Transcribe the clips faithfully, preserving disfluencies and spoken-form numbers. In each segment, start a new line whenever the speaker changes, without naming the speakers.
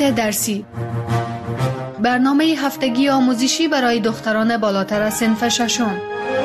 وقت درسی، برنامه هفتگی آموزشی برای دختران بالاتر از صنف ششم.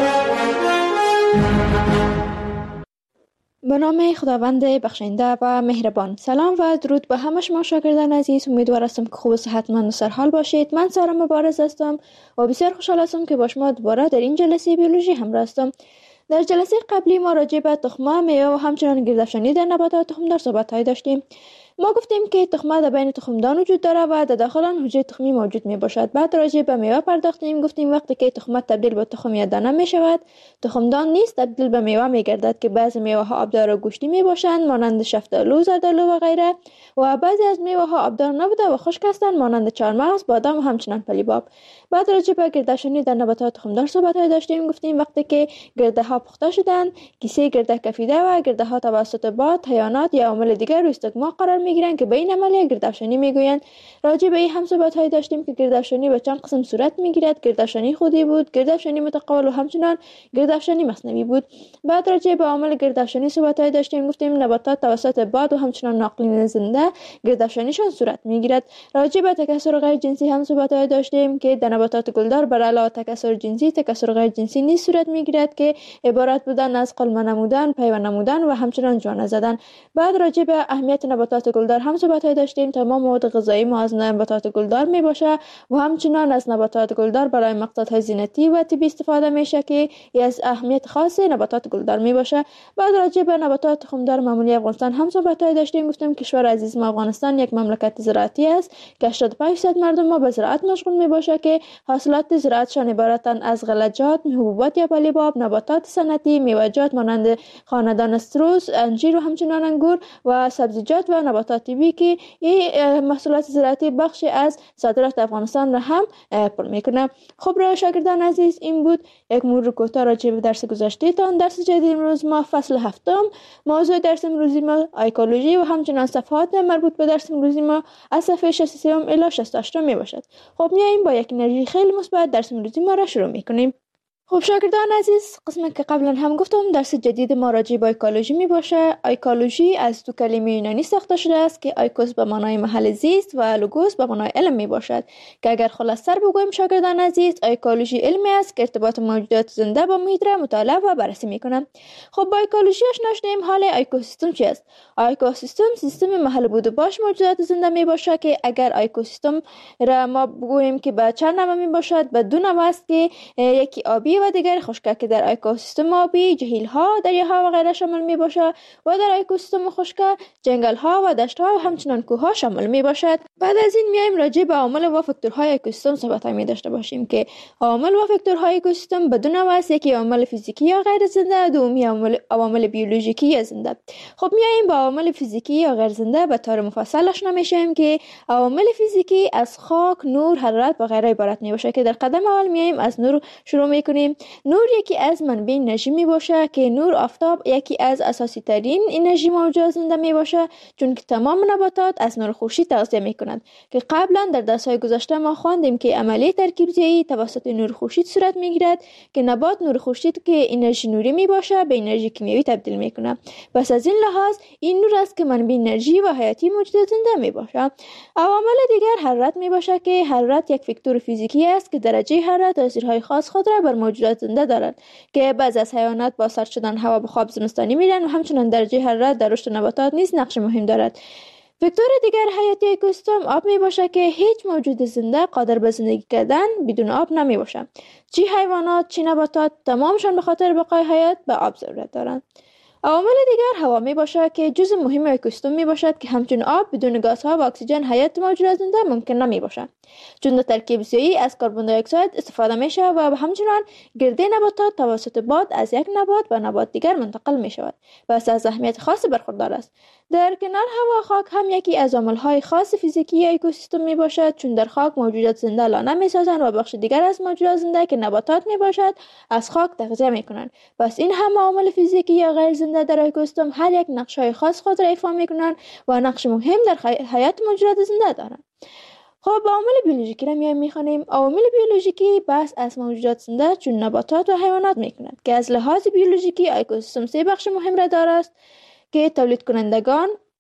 به نام خداوند بخشنده و مهربان. سلام و درود به همه شما شاگردان عزیز. امیدوار هستم که خوب و صحتمند و سرحال باشید. من سارا مبارز هستم و بسیار خوشحال هستم که با شما دوباره در این جلسه بیولوژی همراه هستم. در جلسه قبلی ما راجع به تخمه، میوه و همچنان گردافشانی در نباتات تخمدار صحبت‌هایی داشتیم. ما گفتیم که تخمه در بین تخمدان وجود داره و در داخل آن حجره تخمی موجود می باشد. بعد راجع به میوه پرداختیم. گفتیم وقتی که تخمه تبدیل به تخم یا دانه می شود، تخمدان نیست، تبدیل به میوه می گردد که بعضی میوه ها آبدار و گوشتی می باشند مانند شفتالو، زردالو و غیره، و بعضی از میوه ها آبدار نبوده و خشک هستند مانند چهارمغز، بادام و همچنان پلیباب. بعد راجع به گردافشانی در نباتات تخمدار صحبت داشتیم. گفتیم وقتی که گرده ها پخته شدند، کیسه گرده کفیده و گرده ها توسط باد، حیوانات یا عوامل دیگر روی استکما قرار میگیرند که به این عملیه گردافشانی میگویند. راجع به این هم صحبت های داشتیم که گردافشانی به چند قسم صورت میگیرد. گردافشانی خودی بود، گردافشانی متقابل و همچنان گردافشانی مصنوعی بود. بعد راجع به عوامل گردافشانی صحبت های داشتیم. گفتیم نباتات توسط باد و همچنان ناقلین زنده گردافشانیشان صورت میگیرد. راجع به تکثر غیر جنسی هم صحبت های داشتیم که در نباتات گلدار بر علاوه تکثر جنسی، تکثر غیر جنسی نیز صورت میگیرد که عبارت بودن از قلمه نمودن، پیوند نمودن و همچنان جوانه زدن. بعد راجع به اهمیت نباتات گلدار هم صحبت داشتیم. تمام مواد غذایی ما از نباتات گلدار می باشه و همچنان از نباتات گلدار برای مقصدهای زینتی و طبی استفاده میشه که از اهمیت خاص نباتات گلدار می باشه. بعد راجع به نباتات تخمدار معمولی افغانستان هم صحبت داشتیم. گفتیم کشور عزیز ما افغانستان یک مملکت زراعتی است که هشتاد و پنج درصد مردم ما به زراعت مشغول می باشه که حاصلات زراعتشان عبارتند از غلجات، حبوبات یا پلیباب، نباتات صنعتی، میوه‌جات مانند خاندان سروس، انجیر و همچنان انگور و سبزیجات و نباتات طبی که این محصولات زراعتی بخشی از صادرات افغانستان را هم پر میکنه. خب را شاگردان عزیز، این بود یک مرور کوتاه راجع به درس گذشته تان. درس جدید امروز ما فصل هفتم، موضوع درس امروزی ما ایکولوژی و همچنان صفحات مربوط به درس امروزی ما از صفحه شصت و سه الی شصت و هشت می باشد. خب میایم با یک انرژی خیلی مثبت درس امروزی ما را شروع میکنیم. خب شاگردان عزیز، قسمی که قبلا هم گفتم درس جدید ما راجع به ایکولوژی می باشه. ایکولوژی از دو کلمه یونانی ساخته شده است که ایکوس به معنای محل زیست و لوگوس به معنای علم می باشد که اگر خلاص‌تر بگویم شاگردان عزیز، ایکولوژی علمی است که ارتباط موجودات زنده با محیط را مطالعه و بررسی میکنه. خب با ایکولوژی آشنا شدیم. حال ایکوسیستم چی است؟ ایکوسیستم سیستم محل بود و باش موجودات زنده می باشه که اگر ایکوسیستم را ما بگوییم که به چند نوع می باشد، به دو نوع است که یکی آبی و دیگر خشک که در ایکوسیستم آبی جهیل ها، دریاها و غیره شامل می باشد و در ایکوسیستم خشک جنگل ها و دشت ها و همچنان کوه ها شامل می باشد. بعد از این میایم راجع به عوامل و فاکتورهای ایکوسیستم صحبت می داشته باشیم که عوامل و فاکتورهای ایکوسیستم به دو نوع است، یکی عوامل فیزیکی یا غیر زنده، دومی عوامل عوامل بیولوژیکی یا زنده. خب میایم با عوامل فیزیکی یا غیر زنده به طور مفصل آشنا میشیم که عوامل فیزیکی از خاک، نور، حرارت و غیره عبارت می باشه که در قدم اول میایم از نور شروع میکنیم. نور یکی از منبع انرژی می باشه که نور آفتاب یکی از اساسی ترین انرژی موجود زنده می باشه، چون که تمام نباتات از نور خورشید تغذیه می کنند که قبلا در درس‌های گذشته ما خواندیم که عملیه ترکیب ضیایی توسط نور خورشید صورت می گیرد که نبات نور خورشید که انرژی نوری می باشه به انرژی کیمیایی تبدیل می کنه. پس از این لحاظ این نور است که منبع انرژی و حیاتی موجود زنده می باشه. عوامل دیگر حرارت می باشه که حرارت یک فاکتور فیزیکی است که درجه حرارت تاثیرهای خاص خود را بر موجودات زنده دارند که بعض از حیوانات با سرد شدن هوا به خواب زمستانی میرن و همچنان درجه حرارت در رشد نباتات نیز نقش مهم دارد. فاکتور دیگر حیاتی ایکوسیستم آب می باشه که هیچ موجود زنده قادر به زندگی کردن بدون آب نمی باشه. چه حیوانات چه نباتات تمامشان به خاطر بقای حیات به آب ضرورت دارند. عوامل دیگر هوا می باشه که جزء مهم ایکوسیستم می باشد که همچون آب بدون گازها و اکسیژن حیات موجودات زنده ممکن نمی باشه، چون در ترکیب ضیایی از کربن دی اکساید استفاده میشه و همچنان گرده نباتات توسط باد از یک نبات به نبات دیگر منتقل می شود و از اهمیت خاصی برخوردار است. در کنار هوا، خاک هم یکی از عامل‌های خاص فیزیکی ایکوسیستم می باشد، چون در خاک موجودات زنده لانه می سازند و بخش دیگر از موجودات زنده که نباتات می باشد از خاک تغذیه می کنند. پس این هم عامل فیزیکی یا غیر زنده در ایکوسیستم هر یک نقش‌های خاص خود را ایفا می کنند و نقش مهم در حیات موجودات زنده دارند. خب عوامل بیولوژیکی را میایم میخوانیم. عوامل بیولوژیکی بحث از موجودات زنده چون نباتات و حیوانات میکنند که از لحاظ بیولوژیکی ایکوسیستم سه بخش مهم را دارد که تولید کنندگان،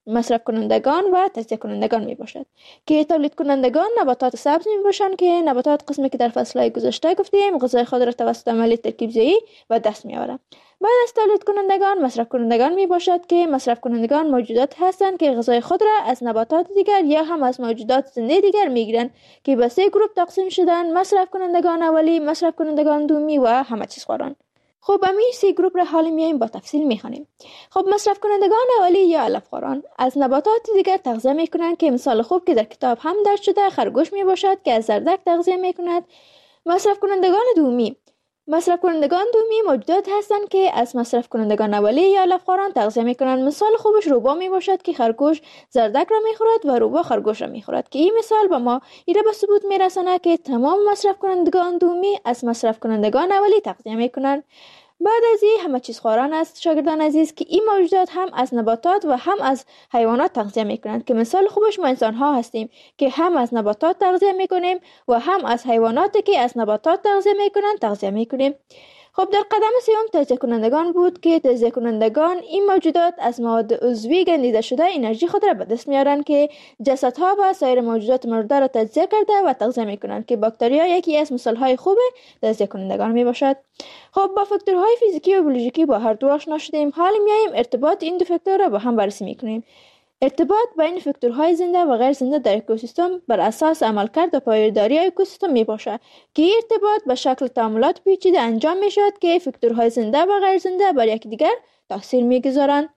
مصرف کنندگان و تجزیه کنندگان می باشد که تولید کنندگان نباتات سبز می باشند که نباتات قسمی که در فصلهای گذشته گفتیم غذای خود را توسط عملیه ترکیب‌زایی و دست می آورند. بعد از تولید کنندگان مصرف کنندگان می باشد که مصرف کنندگان موجودات هستند که غذای خود را از نباتات دیگر یا هم از موجودات زنده دیگر می گیرند که به سه گروه تقسیم شدند: مصرف کنندگان اولی، مصرف کنندگان دومی و همه چیز خواران. خب همین سه گروه را حالا میایم با تفصیل میخوانیم. خب مصرف کنندگان اولی یا علفخواران از نباتات دیگر تغذیه میکنند که مثال خوب که در کتاب هم درج شده خرگوش می باشد که از زردک تغذیه میکند. مصرف کنندگان دومی مصرف کنندگان دومی موجودات هستند که از مصرف کنندگان اولی یا علفخواران تغذیه میکنند. مثال خوبش روبا می باشد که خرگوش زردک را میخورد و روبا خرگوش را میخورد که این مثال با ما ایره به ثبوت میرساند که تمام مصرف کنندگان دومی از مصرف کنندگان اولی تغذیه میکنند. بعد از این همه چیز خواران است شاگردان عزیز که این موجودات هم از نباتات و هم از حیوانات تغذیه میکنند که مثال خوبش ما انسان ها هستیم که هم از نباتات تغذیه میکنیم و هم از حیواناتی که از نباتات تغذیه میکنند تغذیه میکنیم. خب در قدم سوم تجزیه کنندگان بود که تجزیه کنندگان این موجودات از مواد عضوی گندیده شده انرژی خود را به دست میارند که جسدها و سایر موجودات مرده را تجزیه کرده و تغذیه میکنند که باکتریا یکی از مثالهای خوب تجزیه کنندگان می باشد. خب با فاکتورهای فیزیکی و بیولوژیکی با هر دو آشنا شدیم. حال میایم ارتباط این دو فاکتور را با هم بررسی میکنیم. ارتباط بین فاکتورهای زنده و غیر زنده در اکوسیستم بر اساس عملکرد و پایداری اکوسیستم می باشد که این ارتباط به شکل تعاملات پیچیده انجام می شود که فاکتورهای زنده و غیر زنده بر یکدیگر تاثیر می گذارند.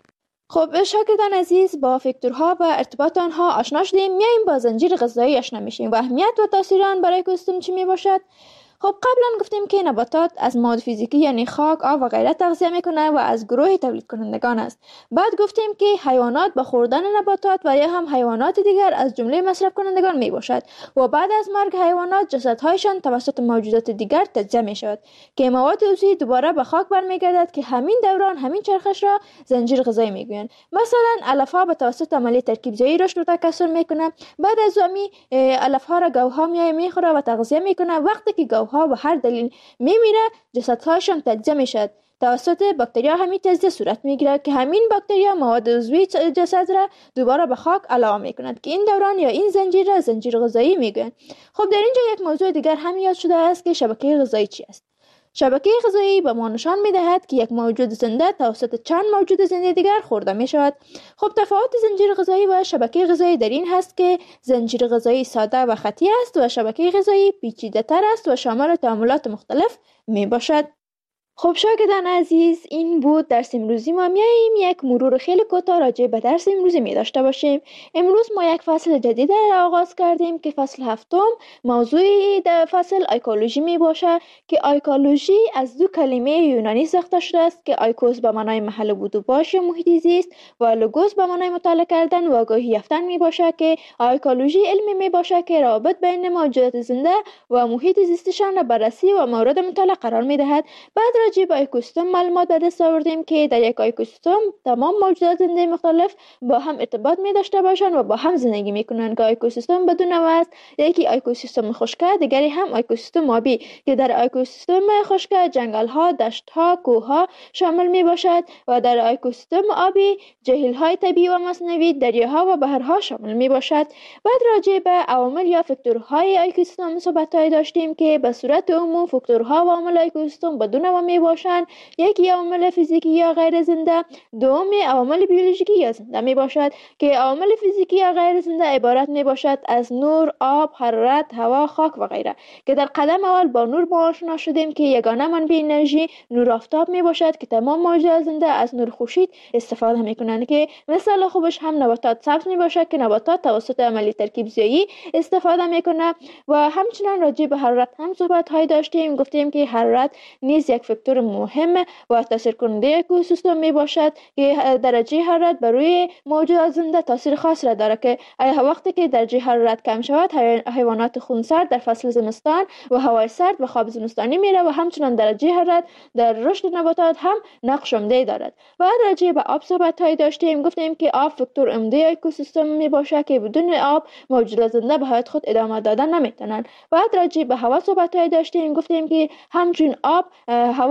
خب شاگردان عزیز با فاکتورها و ارتباط آنها آشنا شدیم. میایم با زنجیر غذایی آشنا میشیم و اهمیت و تاثیر آن برای اکوسیستم چی می باشد. خب قبلا گفتیم که نباتات از مواد فیزیکی یعنی خاک، آب و غیره تغذیه میکنه و از گروه تولید کنندگان است. بعد گفتیم که حیوانات با خوردن نباتات و یا هم حیوانات دیگر از جمله مصرف کنندگان می باشد و بعد از مرگ حیوانات جسدهایشان توسط موجودات دیگر تجزیه می شود که مواد عضوی دوباره به خاک برمیگردد که همین دوران همین چرخش را زنجیر غذایی میگویند. مثلا علفها به توسط عملیه ترکیب‌زایی رشد و تکثر میکنه. بعد از امی علفها را گوها میای میخوره و تغذیه میکنه. وقتی که گوها ها به هر دلیل میمیره جسدهایشان تجزیه میشد. توسط باکتریا همین تجزیه صورت میگیرد که همین باکتریا مواد عضوی جسد را دوباره به خاک علاوه میکنند که این دوران یا این زنجیر را زنجیر غذایی میگویند. خب در اینجا یک موضوع دیگر هم یاد شده است که شبکه غذایی چی است. شبکه غذایی به ما نشان میدهد که یک موجود زنده توسط چند موجود زنده دیگر خورده می شود. خب تفاوت زنجیر غذایی و شبکه غذایی در این هست که زنجیر غذایی ساده و خطی است و شبکه غذایی پیچیده تر است و شامل تعاملات مختلف می باشد. خب شاگردان عزیز این بود درس امروزی ما. میاییم یک مرور خیلی کوتاه راجع به درس امروزی می داشته باشیم. امروز ما یک فصل جدید را آغاز کردیم که فصل هفتم موضوع در فصل ایکولوژی می باشه که ایکولوژی از دو کلمه یونانی ساخته شده است که ایکوس به معنای محل بود و باش یا محیط زیست و لوگوس به معنای مطالعه کردن و آگاهی یافتن می باشه که ایکولوژی علمی می باشه که روابط بین موجودات زنده و محیط زیستشان را بررسی و مورد مطالعه قرار می دهد. بعد راجع به اکوسیستم معلومات به دست آوردیم که در یک اکوسیستم تمام موجودات زنده مختلف با هم ارتباط می داشته باشند و با هم زندگی می کنند که اکوسیستم بدون نوع است. یکی اکوسیستم خشک، دیگری هم اکوسیستم آبی که در اکوسیستم خشک جنگل ها، دشت ها، کوه ها شامل می باشد و در اکوسیستم آبی جهیل های طبیعی و مصنوعی، دریاها و بحرها شامل می باشد. بعد راجع به عوامل یا فاکتورهای اکوسیستم صحبت داشتیم که به صورت عموم فاکتورها و عوامل اکوسیستم بدون نوع می باشند. یکی عوامل فیزیکی یا غیر زنده، دوم عوامل بیولوژیکی یا زنده می باشد که عوامل فیزیکی یا غیر زنده عبارت می باشد از نور، آب، حرارت، هوا، خاک و غیره که در قدم اول با نور با آشنا شدیم که یگانه منبع انرژی نور آفتاب می باشد که تمام موجودات زنده از نور خورشید استفاده می کنند که مثال خوبش هم نباتات سبز می باشد که نباتات توسط عملیه ترکیب‌زایی استفاده می کنند و همچنین راجع به حرارت هم صحبت های داشتیم. گفتیم که حرارت نیز یک فاکتور مهم و تاثیر کننده اکوسیستم می باشد که درجه حرارت بر روی موجودات زنده تاثیر خاص را دارد که وقتی که درجه حرارت کم شود حیوانات خونسرد در فصل زمستان و هوای سرد به خواب زمستانی میره و همچنین درجه حرارت در رشد نباتات هم نقش عمده دارد. بعد راجع به آب صحبت های داشتیم. گفتیم که آب فاکتور عمده اکوسیستم می باشد که بدون آب موجودات زنده به حیات خود ادامه دادن نمیتونن. بعد راجع به هوا صحبت های داشتیم. گفتیم که همچون آب هوا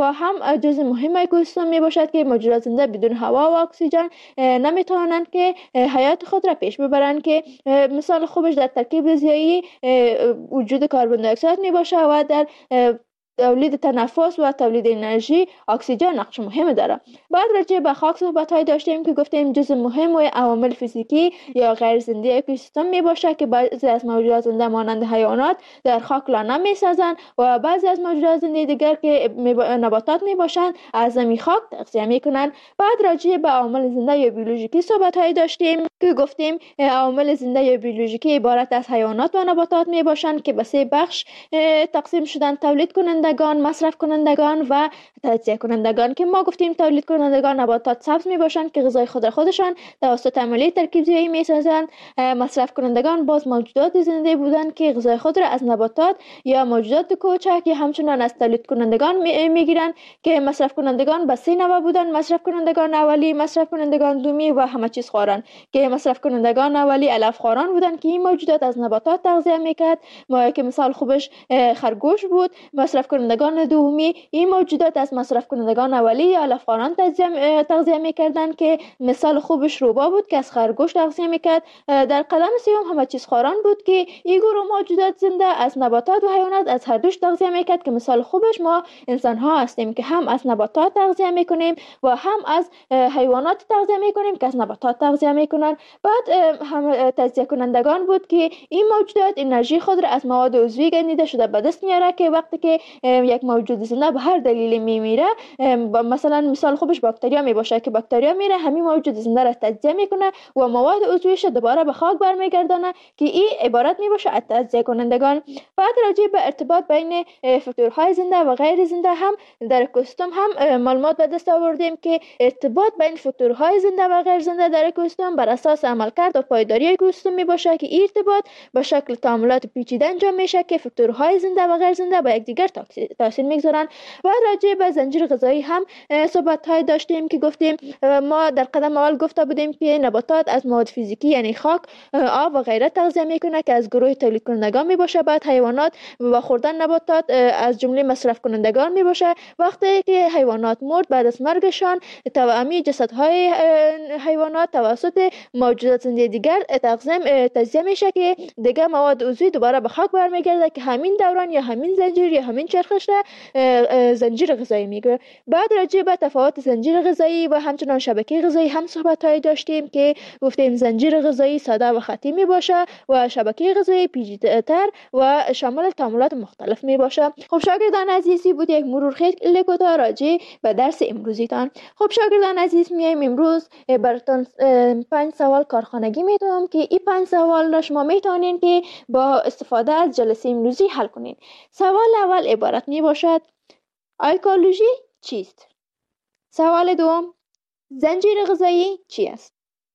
و هم جزء مهم اکوسیستم می باشد که موجودات زنده بدون هوا و اکسیژن نمیتوانند که حیات خود را پیش ببرند، که مثال خوبش در ترکیب ریزیایی وجود کربن دی اکساید می باشه و در تولید تنفس و تولید انرژی اکسیژن نقش مهم داره. بعد راجع به خاک صحبت های داشتیم که گفتیم جزء مهم و عوامل فیزیکی یا غیر زنده اکوسیستم می باشه که بعضی از موجودات زنده مانند حیوانات در خاک لانه می سازند و بعضی از موجودات زنده دیگر که نباتات می باشند از زمین خاک تغذیه می کنند. بعد راجع به عوامل زنده یا بیولوژیکی صحبت های داشتیم که گفتیم عوامل زنده یا بیولوژیکی عبارت از حیوانات و نباتات می باشند که به سه بخش تقسیم شدن: تولید کننده کنندگان، مصرف کنندگان و تجزیه کنندگان. که ما گفتیم تولید کنندگان نباتات سبز می باشند که غذای خود را خودشان توسط عملیه ترکیب‌ریزی می سازند. مصرف کنندگان باز موجودات زنده بودند که غذای خود را از نباتات یا موجودات کوچک یا همچنان از تولید کنندگان می گیرند که مصرف کنندگان به سه نوع بودند: مصرف کنندگان اولی، مصرف کنندگان دومی و همه چیز خواران. که مصرف کنندگان اولی علف خواران بودند که این موجودات از نباتات تغذیه میکرد، ما که مثال خوبش خرگوش بود. مصرف کنندگان دومی این موجودات از مصرف کنندگان اولی یا علف خواران تغذیه تغذیه میکردند که مثال خوبش روبا بود که از خرگوش تغذیه میکرد. در قدم سوم همه چیز خواران بود که این گروه موجودات زنده از نباتات و حیوانات از هر دوش تغذیه میکرد که مثال خوبش ما انسان ها هستیم که هم از نباتات تغذیه میکنیم و هم از حیوانات تغذیه میکنیم که از نباتات تغذیه میکنن. بعد هم تجزیه کنندگان بود که این موجودات انرژی خود را از مواد عضوی گندیده شده به دست میاره که وقتی که یک موجود زنده به هر دلیلی میمیره، مثلا مثال خوبش باکتریا می باشه که باکتریا میره همین موجود زنده را تجزیه میکنه و مواد عضویش دوباره به خاک برمیگردانه که این عبارت می باشه از تجزیه کنندگان. بعد راجع به ارتباط بین فاکتورهای زنده و غیر زنده هم در اکوسیستم هم معلومات به دست آوردیم که ارتباط بین فاکتورهای زنده و غیر زنده در اکوسیستم بر اساس عملکرد و پایداری اکوسیستم می باشه که این ارتباط به شکل تعاملات پیچیده انجام میشه که فاکتورهای زنده و غیر زنده به یکدیگر تاثیر میگذارن. و راجع به زنجیر غذایی هم صحبت های داشتیم که گفتیم ما در قدم اول گفته بودیم که نباتات از مواد فیزیکی یعنی خاک، آب و غیره تغذیه میکنه که از گروه تولید کنندگان می باشه. بعد حیوانات و خوردن نباتات از جمله مصرف کنندگان می باشه. وقتی که حیوانات مرد بعد از مرگشان توأمی جسدهای حیوانات توسط موجودات زنده دیگر تقسیم تجزیه میشه که دیگه مواد عضوی دوباره به خاک برمیگرده که همین دوران یا همین زنجیر یا همین چرخش را زنجیر غذایی میگه. بعد راجع به تفاوت زنجیر غذایی و همچنان شبکه غذایی هم صحبت های داشتیم که گفتیم زنجیر غذایی ساده و خطی می باشه و شبکه غذایی پیچیده‌تر و شامل تعاملات مختلف می باشه. خب شاگردان عزیزی بود یک مرور خیلی کوتاه راجع به درس امروزیتان. خب شاگردان عزیز میایم امروز براتون پنج سوال کارخانگی میدم که این پنج سوال را شما میتونین که با استفاده از جلسه امروزی حل کنین. سوال اول عبارت می باشد: ایکولوژی چیست؟ سوال دوم: زنجیر غذایی چی است؟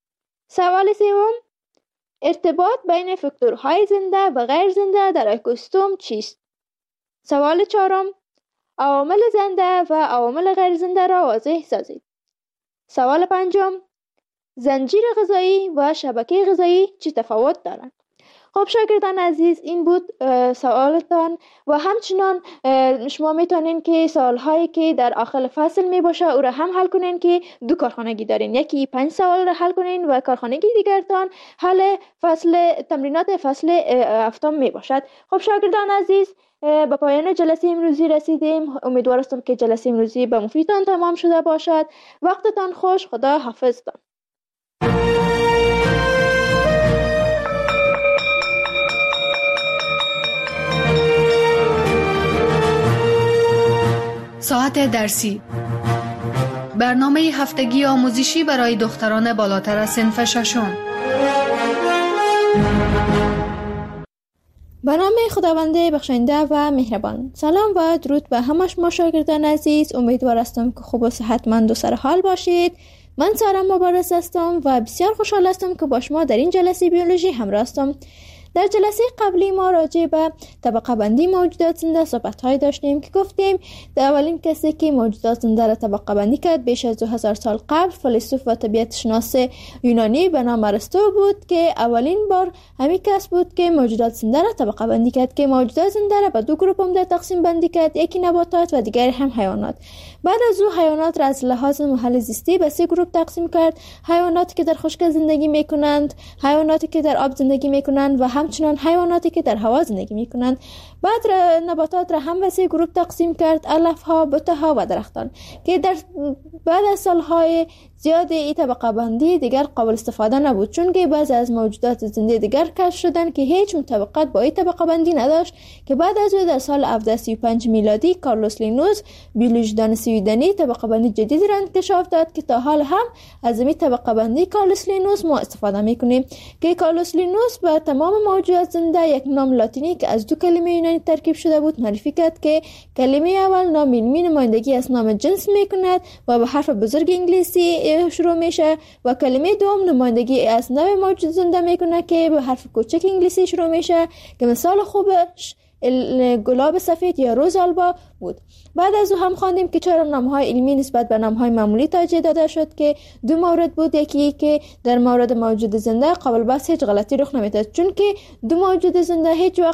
سوال سوم: ارتباط بین فاکتورهای زنده و غیر زنده در اکوسیستم چیست؟ سوال چهارم: عوامل زنده و عوامل غیر زنده را واضح سازید. سوال پنجم: زنجیر غذایی و شبکه غذایی چه تفاوت دارند؟ خب شاگردان عزیز این بود سوالتان و همچنان شما میتونین که سوالهایی که در آخر فصل می باشه او را هم حل کنین که دو کارخانگی دارین، یکی پنج سوال را حل کنین و کارخانگی دیگرتان حل فصل تمرینات فصل هفتم می باشد. خب شاگردان عزیز به پایان جلسه امروزی رسیدیم. امیدوارم که جلسه امروزی به مفیدتان تمام شده باشد. وقتتان خوش. خدا حافظتان.
ساعت درسی، برنامه هفتگی آموزشی برای دختران بالاتر از صنف ششم.
به نام خداوند بخشنده و مهربان. سلام و درود به همه شما شاگردان عزیز. امیدوار هستم که خوب و صحتمند و سرحال باشید. من سارا مبارز هستم و بسیار خوشحال هستم که با شما در این جلسه بیولوژی همراه هستم. در جلسه قبلی ما راجع به طبقه بندی موجودات زنده صحبت های داشتیم که گفتیم در اولین کسی که موجودات زنده را طبقه بندی کرد بیش از دو هزار سال قبل فیلسوف و طبیعت شناس یونانی به نام ارسطو بود که اولین بار همین کس بود که موجودات زنده را طبقه بندی کرد که موجودات زنده را به دو گروه عمده تقسیم بندی کرد، یکی نباتات و دیگری هم حیوانات. بعد از او حیوانات را از لحاظ محل زیستی به سه گروه تقسیم کرد: حیواناتی که در خشک زندگی میکنند، حیواناتی که در آب زندگی میکنند و همچنین حیواناتی که در هوا زندگی میکنند. بعد را نباتات را هم به سه گروه تقسیم کرد: علف ها، بوته ها و درختان، که در بعد از سالهای زیاد این طبقه بندی دیگر قابل استفاده نبود، چون که بعضی از موجودات زنده دیگر کشف شدند که هیچ مطابقت با این طبقه بندی نداشت، که بعد از او در سال هفتصد و سی و پنج میلادی کارلوس لینوس بیولوژیدان سوئدنی طبقه بندی جدیدی را انکشاف داد که تا حال هم از این طبقه بندی کارلوس لینوس ما استفاده میکنیم، که کارلوس لینوس به تمام موجودات زنده یک نام لاتینی که از دو کلمه یونانی ترکیب شده بود معرفی کرد که کلمه اول نام علمی نمایندگی از نام جنس میکند و به حرف بزرگ انگلیسی شروع میشه و کلمه دوم نمایندگی از نوع موجود زنده میکنه که به حرف کوچک انگلیسی شروع میشه که مثال خوبش گلاب سفید یا روز آلبا بود. بعد از او هم خواندیم که چرا نامهای علمی نسبت به نامهای معمولی توجیه داده شد که دو مورد بود. یکی که در مورد موجود زنده قابل بحث هیچ غلطی رخ نمیداد، چون که دو موجود زنده هیچ وقت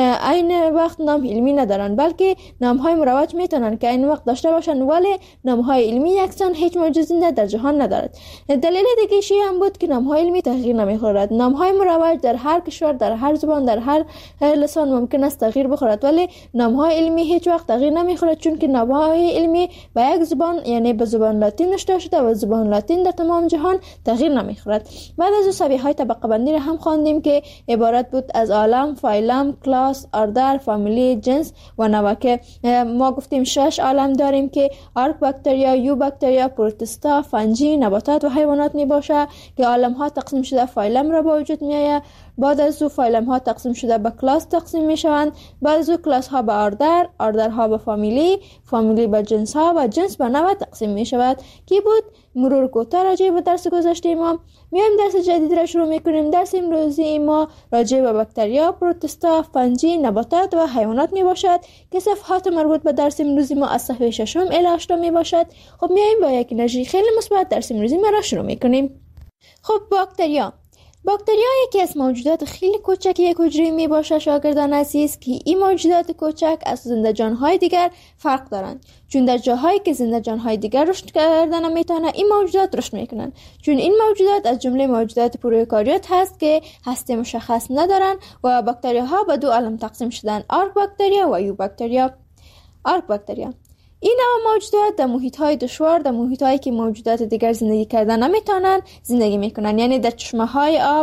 عین وقت نام علمی ندارن، بلکه نامهای مروج میتونن که عین وقت داشته باشن، ولی نامهای علمی یکسان هیچ موجود زنده در جهان ندارد. دلیل دیگه شی هم بود که نامهای علمی تغییر نمیخورد. نامهای مروج در هر کشور، در هر زبان، در هر لسان ممکن است تغییر بخورد، ولی نامهای علمی هیچ وقت تغییر نمیخورد، چون که نامهای علمی به یک زبان یعنی به زبان لاتین نوشته شده و زبان لاتین در تمام جهان تغییر نمیخورد. بعد از او سویه های طبقه بندی را هم خواندیم که عبارت بود از عالم، فایلم، کلاس، اردر، فامیلی، جنس و نوع، که ما گفتیم شش عالم داریم که آرک باکتریا، یو باکتریا، پروتستا، فنجی، نباتات و حیوانات می باشه که عالم ها تقسیم شده فایلم را به وجود می آید. بعد از او فایلم ها تقسیم شده به کلاس تقسیم می شوند. بعد از او کلاس ها به اردر، اردر ها به فامیلی، فامیلی به جنس ها و جنس به نوع تقسیم می شود. کی بود مرور کوتاه راجع به درس گذشته ما. میایم درس جدید را شروع میکنیم. درس امروزی ما راجع به باکتریا، پروتستا، فنجی، نباتات و حیوانات می باشد که صفحات مربوط به درس امروزی ما از صفحه ششم الی هشتم می باشد. خب میایم با یک انرژی خیلی مثبت درس امروزی ما را شروع میکنیم. خب باکتریا باکتریا یکی از موجودات خیلی کوچک یک حجره می باشه شاگردان عزیز، که این موجودات کوچک از زنده جانهای دیگر فرق دارند، چون در جاهایی که زنده جانهای دیگر رشد کردن نمیتونه این موجودات رشد میکنن، چون این موجودات از جمله موجودات پروکاریوت هست که هسته مشخص ندارن و باکتریاها به دو عالم تقسیم شدن: آرک باکتریا و یو باکتریا. آرک باکتریا این نوع موجودات در محیط‌های دشوار، در محیط‌هایی که موجودات دیگر زندگی کردن نمیتونن زندگی میکنن، یعنی در چشمه‌های آب،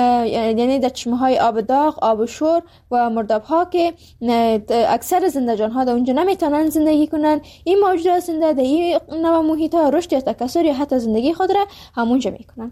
یعنی در چشمه‌های آب داغ، آب شور و مرداب‌ها که اکثر زنده جان‌ها در اونجا نمیتونن زندگی کنن. این موجودات زنده در این نوع محیط‌ها رشد یا تکثر یا حتی زندگی خود را همونجا میکنن.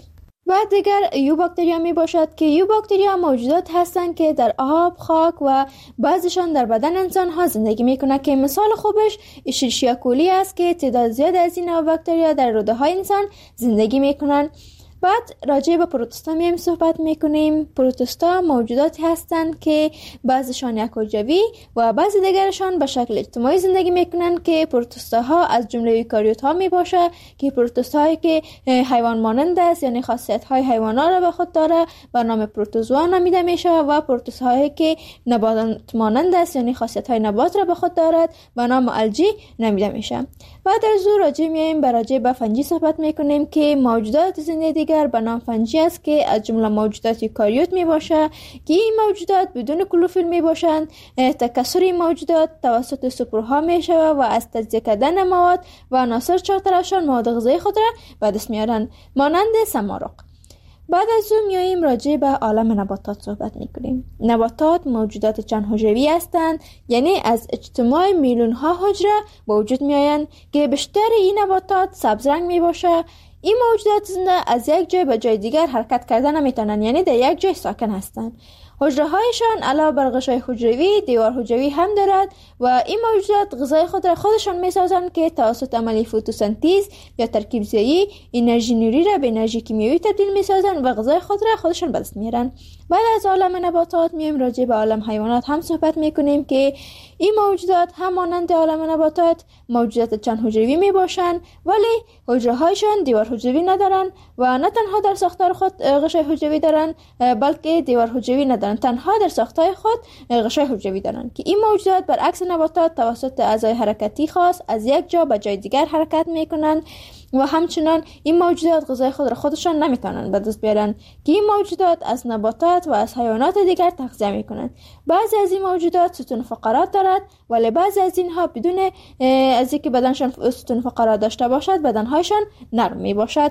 بعد دیگر یو باکتریا می باشد که یو باکتریا موجودات هستند که در آب، خاک و بعضیشان در بدن انسان ها زندگی می کنند، که مثال خوبش اشریشیا کولی است که تعداد زیاد از این نوع باکتریا در روده های انسان زندگی می کنند. بعد راجع به پروتستا میایم صحبت میکنیم. پروتستا موجوداتی هستند که بعضیشان یک حجروی و بعضی دیگرشان به شکل اجتماعی زندگی میکنند، که پروتستاها از جمله ایوکاریوت ها میباشه که پروتستاهایی که حیوان مانند است، یعنی خاصیت های حیوانات را به خود داره، به نام پروتوزوا نامیده میشه، و پروتستاهایی که نبات مانند است، یعنی خاصیت های نبات را به خود دارد، به نام الژی نامیده میشه. بعد از او راجع میایم به راجع به فنجی صحبت میکنیم که موجودات زنده دیگر به نام فنجی است که از جمله موجودات یوکاریوت می باشه، که این موجودات بدون کلوروفیل می باشند. تکثر این موجودات توسط سپرها می شود و از تجزیه کردن مواد و عناصر چهارطرفشان مواد غذایی خود را به دست میارند، مانند سمارق. بعد از او میاییم راجع به عالم نباتات صحبت میکنیم. نباتات موجودات چند حجروی هستند، یعنی از اجتماع میلیون ها حجره به وجود میآیند که بیشتر این نباتات سبز رنگ می باشه. این موجودات زنده از یک جای به جای دیگر حرکت کردن نمیتونن، یعنی در یک جای ساکن هستند. حجره هایشان علاوه بر غشای حجروی دیوار حجروی هم دارد و این موجودات غذای خود را خودشان می سازند که توسط عملیه فتوسنتز یا ترکیب زایی انرژی نوری را به انرژی کیمیایی تبدیل می سازند و غذای خود را خودشان به دست میارند. بعد از عالم نباتات میایم راجع به عالم حیوانات هم صحبت میکنیم که این موجودات هم مانند عالم نباتات موجودات چند حجروی می باشند، ولی حجره هایشان دیوار حجروی ندارند و نه تنها در ساختار خود غشای حجروی دارند بلکه دیوار حجروی ندارند، تنها در ساختار خود غشای حجروی دارند که این موجودات برعکس نباتات توسط اعضای حرکتی خاص از یک جا به جای دیگر حرکت میکنند و همچنان این موجودات غذای خود را خودشان نمیتونند به دست بیارند که این موجودات از نباتات و از حیوانات دیگر تغذیه میکنند. بعضی از این موجودات ستون فقرات دارد ولی بعضی از اینها بدون از اینکه بدنشان ستون فقرات داشته باشد بدنهایشان نرم می باشد.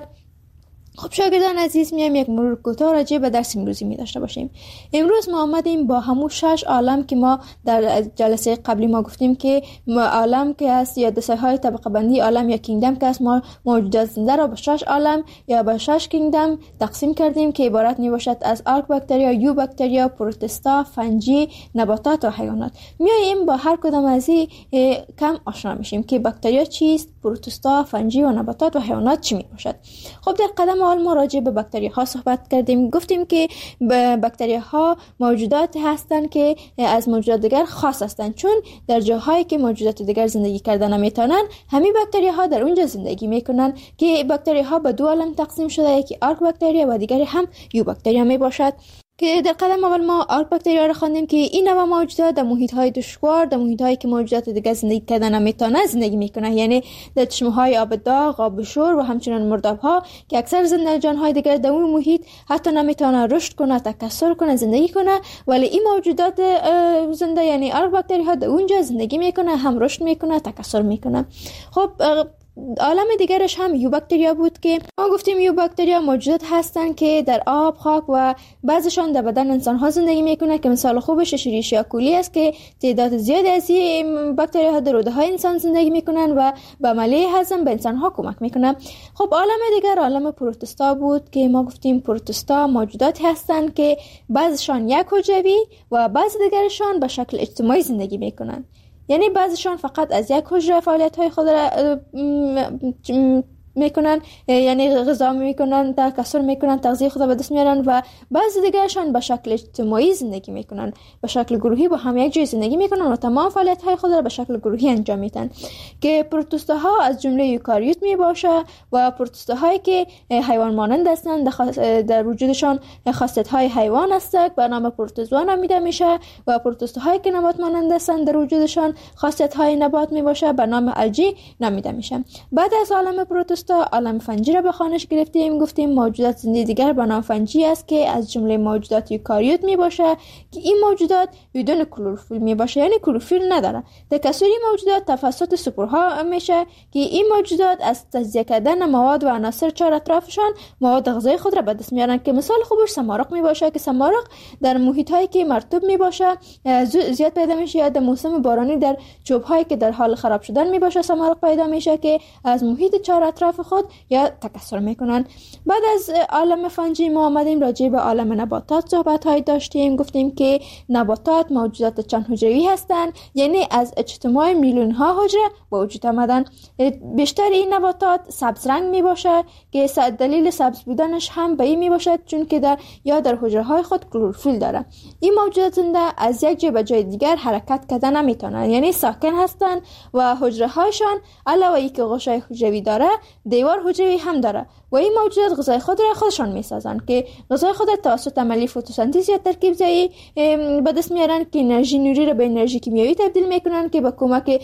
خب شاگردان عزیز، میایم یک مرور کوتاه راجع به درس امروزی می داشته باشیم. امروز ما آمدیم با همون شش عالم که ما در جلسه قبلی ما گفتیم که عالم که است یا دسته های طبقه بندی عالم یا کینگدم که است، ما موجودات زنده را به شش عالم یا به شش کینگدم تقسیم کردیم که عبارت می باشد از آرک باکتریا، یو باکتریا، پروتستا، فنجی، نباتات و حیوانات. میایم با هر کدام از این کم آشنا میشیم که باکتریا چیست، پروتستا، فنجی و نباتات و حیوانات چی می باشد. خب در قدم اول ما راجع به باکتری ها صحبت کردیم. گفتیم که باکتری ها موجودات هستند که از موجودات دیگر خاص هستند، چون در جاهایی که موجودات دیگر زندگی کردن نمیتونن همین باکتری ها در اونجا زندگی میکنن که باکتری ها به دو عالم تقسیم شده، یکی آرک باکتریا و دیگری هم یو باکتریا می باشد که در قدم اول ما آرک باکتریا را خواندیم که این نوع موجودات در محیط های دشوار، در محیط هایی که موجودات دیگر زندگی کردن نمیتونن زندگی میکنن، یعنی در چشمه های آب داغ، آب شور و همچنین مرداب ها که اکثر زنده جان های دیگر در اون محیط حتی نمیتونن رشد کنه، تکثر کنه، زندگی کنه، ولی این موجودات زنده یعنی آرک باکتری ها در اونجا زندگی میکنه، هم رشد میکنه، تکثر میکنه. خب عالم دیگرش هم یو باکتریا بود که ما گفتیم یو باکتریا موجودات هستند که در آب، خاک و بعضشان در بدن انسان ها زندگی میکنه که مثال خوبش اشریشیا کولی است که تعداد زیادی از این باکتریا ها در روده های انسان زندگی میکنن و به عملیه هضم به انسان ها کمک میکنه. خب عالم دیگر عالم پروتستا بود که ما گفتیم پروتستا موجودات هستند که بعضشان یک حجروی و بعض دیگرشان به شکل اجتماعی زندگی میکنن، یعنی بعضیشان فقط از یک حجره فعالیت های خود را میکنن، یعنی غذا میکنن، تکثر میکنن، تغذیه خود را به دست میارن و بعضی دیگرشان به شکل اجتماعی زندگی میکنن، به شکل گروهی با هم یک جای زندگی میکنن و تمام فعالیت های خود را به شکل گروهی انجام میدن که پروتوستاها از جمله یوکاریوت میباشه و پروتوستاهایی که حیوان مانند هستند در وجودشان خاصیت های حیوان هستند به نام پروتوزوا نامیده میشه و پروتوستاهایی که نبات مانند هستند در وجودشان خاصیت های نبات میباشه به نام الژی نامیده میشه. بعد از عالم پروتوستا عالم فنجی را به خوانش گرفتیم. گفتیم موجودات زنده دیگر به نام فنجی است که از جمله موجودات یوکاریوت می باشه که این موجودات بدون کلروفیل می باشه، یعنی کلروفیل نداره. تکثری موجودات توسط سپورها میشه که این موجودات از تجزیه کردن مواد و عناصر چهار اطرافشان مواد غذایی خود را به دست میارن که مثال خوبش سمارق می باشه که سمارق در محیط هایی که مرطوب می باشه زیاد پیدا میشه، یا در موسم بارانی در چوب هایی که در حال خراب شدن می باشه سمارق پیدا میشه که از محیط چهار اطراف خود یا تکثر میکنن. بعد از عالم فنجی ما آمدیم راجع به عالم نباتات صحبت های داشتیم. گفتیم که نباتات موجودات چند حجروی هستند، یعنی از اجتماع میلیون ها حجره به وجود آمدن. بیشتر این نباتات سبز رنگ می باشه که دلیل سبز بودنش هم به این می باشد چون که در یا در حجره های خود کلروفیل داره. این موجودات زنده از یک جای به جای دیگر حرکت کردن نمیتونن، یعنی ساکن هستند و حجره هایشان علاوه اینکه غشای حجروی داره دیوار حجروی هم داره و این موجودات غذای خود را خودشان میسازند که غذای خود را توسط عملیه فتوسنتز یا ترکیب زایی به دست میارن که انرژی نوری را به انرژی کیمیایی تبدیل میکنن که با کمک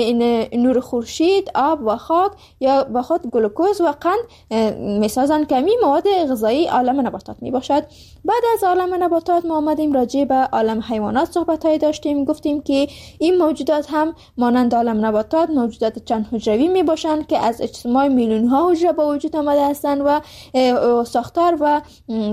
نور خورشید، آب و خاک یا با خود گلوکوز و قند میسازند که این مواد غذایی عالم نباتات میباشد. بعد از عالم نباتات ما آمدیم راجع به عالم حیوانات صحبت های داشتیم. گفتیم که این موجودات هم مانند عالم نباتات موجودات چند حجروی میباشند که از اجتماع میلیون ها حجره به وجود آمده هستند و ساختار و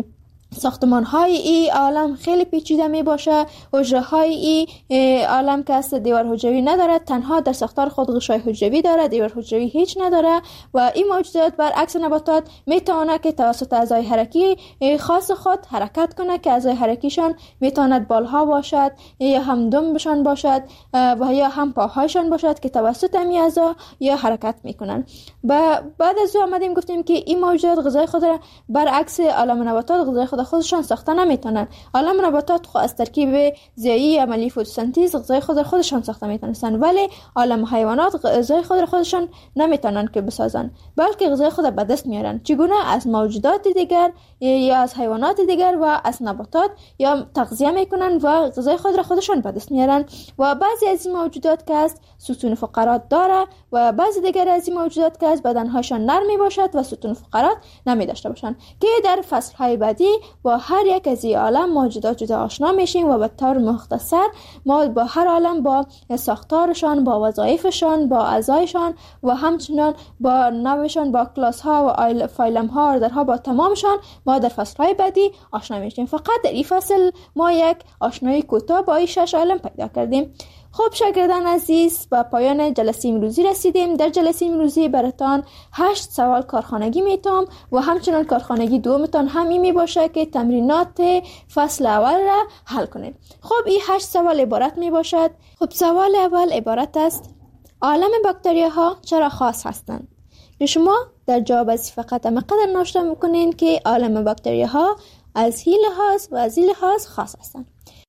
ساختمان های ای عالم خیلی پیچیده می باشه. حجره های ای عالم که است دیوار حجروی ندارد، تنها در ساختار خود غشای حجروی داره، دیوار حجروی هیچ نداره. و این موجودات برعکس نباتات می تواند که توسط اعضای حرکی خاص خود حرکت کنه که اعضای حرکیشان می تواند بالها باشد یا هم دمبشان باشد و یا هم پاهایشان باشد که توسط امی اعضا یا حرکت می کنن. و بعد از او آمدیم گفتیم که این موجودات غذای خود را برعکس عالم نباتات غذای خود خودشان ساخته نمیتونن. عالم نباتات خود از ترکیب ضیایی عملی فتوسنتز غذای خود خودشان ساخته میتونن، ولی عالم حیوانات غذای خود خودشان نمیتونن که بسازن، بلکه غذای خود به دست میارن. چگونه؟ از موجودات دیگر یا از حیوانات دیگر و از نباتات یا تغذیه میکنن و غذای خود را خودشان به دست میارن. و بعضی از این موجودات که است ستون فقرات داره و بعضی دیگر از این موجودات که است بدنهاشان نرم میباشد و ستون فقرات نمی داشته باشند، که در فصلهای بعدی با هر یک از این عالم موجودات جدا آشنا میشیم و به طور مختصر ما با هر عالم با ساختارشان، با وظایفشان، با اعضایشان و همچنان با نوعشان، با کلاس ها و فایلم ها درها با تمامشان ما در فصلهای بعدی آشنا میشیم. فقط در این فصل ما یک آشنایی کوتاه با این شش عالم پیدا کردیم. خب شاگردان عزیز، با پایان جلسه امروزی رسیدیم. در جلسه امروزی براتان هشت سوال کارخانگی میتام و همچنان کارخانگی دومتان هم این می باشه که تمرینات فصل اول را حل کنید. خب این هشت سوال عبارت می باشد. خب سوال اول عبارت است: عالم باکتریاها چرا خاص هستند؟ که شما در جواب از فقط مقدر نوشته میکنین که عالم باکتریاها از این لحاظ و از این لحاظ خاص هستند.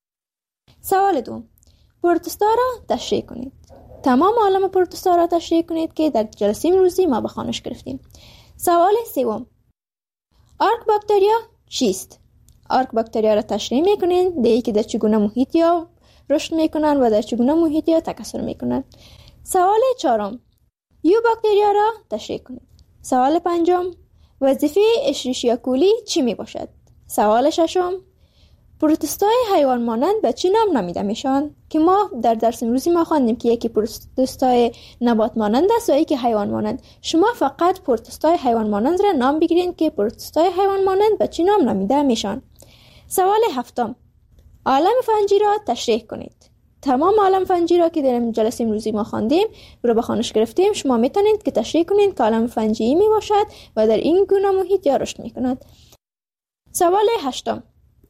سوال دوم: پروتوستا را تشریح کنید. تمام عالم پروتوستا را تشریح کنید که در جلسه امروزی ما به خوانش گرفتیم. سوال سوم: آرک باکتریا چیست؟ آرک باکتریا را تشریح میکنید، دیگه که در چگونه محیط یا رشد میکنن و در چگونه محیط یا تکثر میکنن. سوال چهارم: یو باکتریا را تشریح کنید. سوال پنجم: وظیفه اشریشیا کولی چی می باشد؟ سوال ششم: پروتوستای حیوان مانند به چی نام نامیده میشن؟ که ما در درس امروزی ما خواندیم که یکی پروتوستای نبات مانند است و یکی حیوان مانند. شما فقط پروتوستای حیوان مانند را نام بگیرید که پروتوستای حیوان مانند به چی نام نامیده میشن. سوال هفتم: عالم فنجی را تشریح کنید. تمام عالم فنجی را که در جلسه امروزی ما خواندیم رو به خوانش گرفتیم، شما میتونید که تشریح کنید که عالم فنجی می باشد و در این گونه محیط یا رشد میکند. سوال هشتم: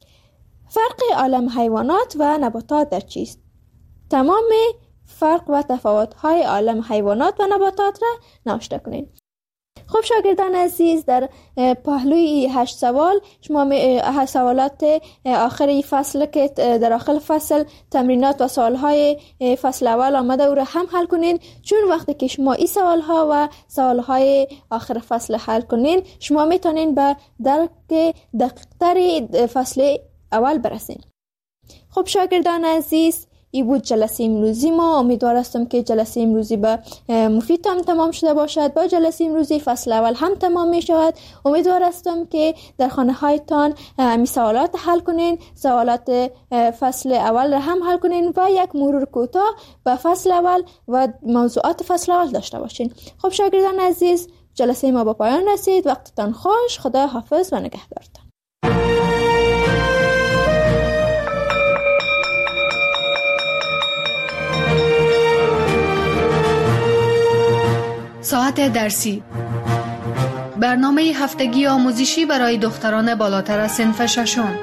فرق عالم حیوانات و نباتات در چیست؟ تمام فرق و تفاوت‌های عالم حیوانات و نباتات را نوشته کنید. خب شاگردان عزیز، در پهلوی هشت سوال شما هشت سوالات آخری فصل که در آخر فصل تمرینات و سوالهای فصل اول آمده او را هم حل کنین، چون وقتی که شما این سوالها و سوالهای آخر فصل حل کنین شما میتونین به درک دقیق‌تر فصل اول برسین. خب شاگردان عزیز، این بود جلسه امروزی ما. امیدوار هستم که جلسه امروزی به مفید هم تمام شده باشد. با جلسه امروزی فصل اول هم تمام می شود. امیدوار هستم که در خانه هایتان می سوالات حل کنین، سوالات فصل اول را هم حل کنین و یک مرور کوتاه به فصل اول و موضوعات فصل اول داشته باشین. خب شاگردان عزیز، جلسه ما به پایان رسید. وقتتان خوش. خدا حافظ و نگهدارتان.
ساعت درسی، برنامه هفتگی آموزشی برای دختران بالاتر از صنف ششم.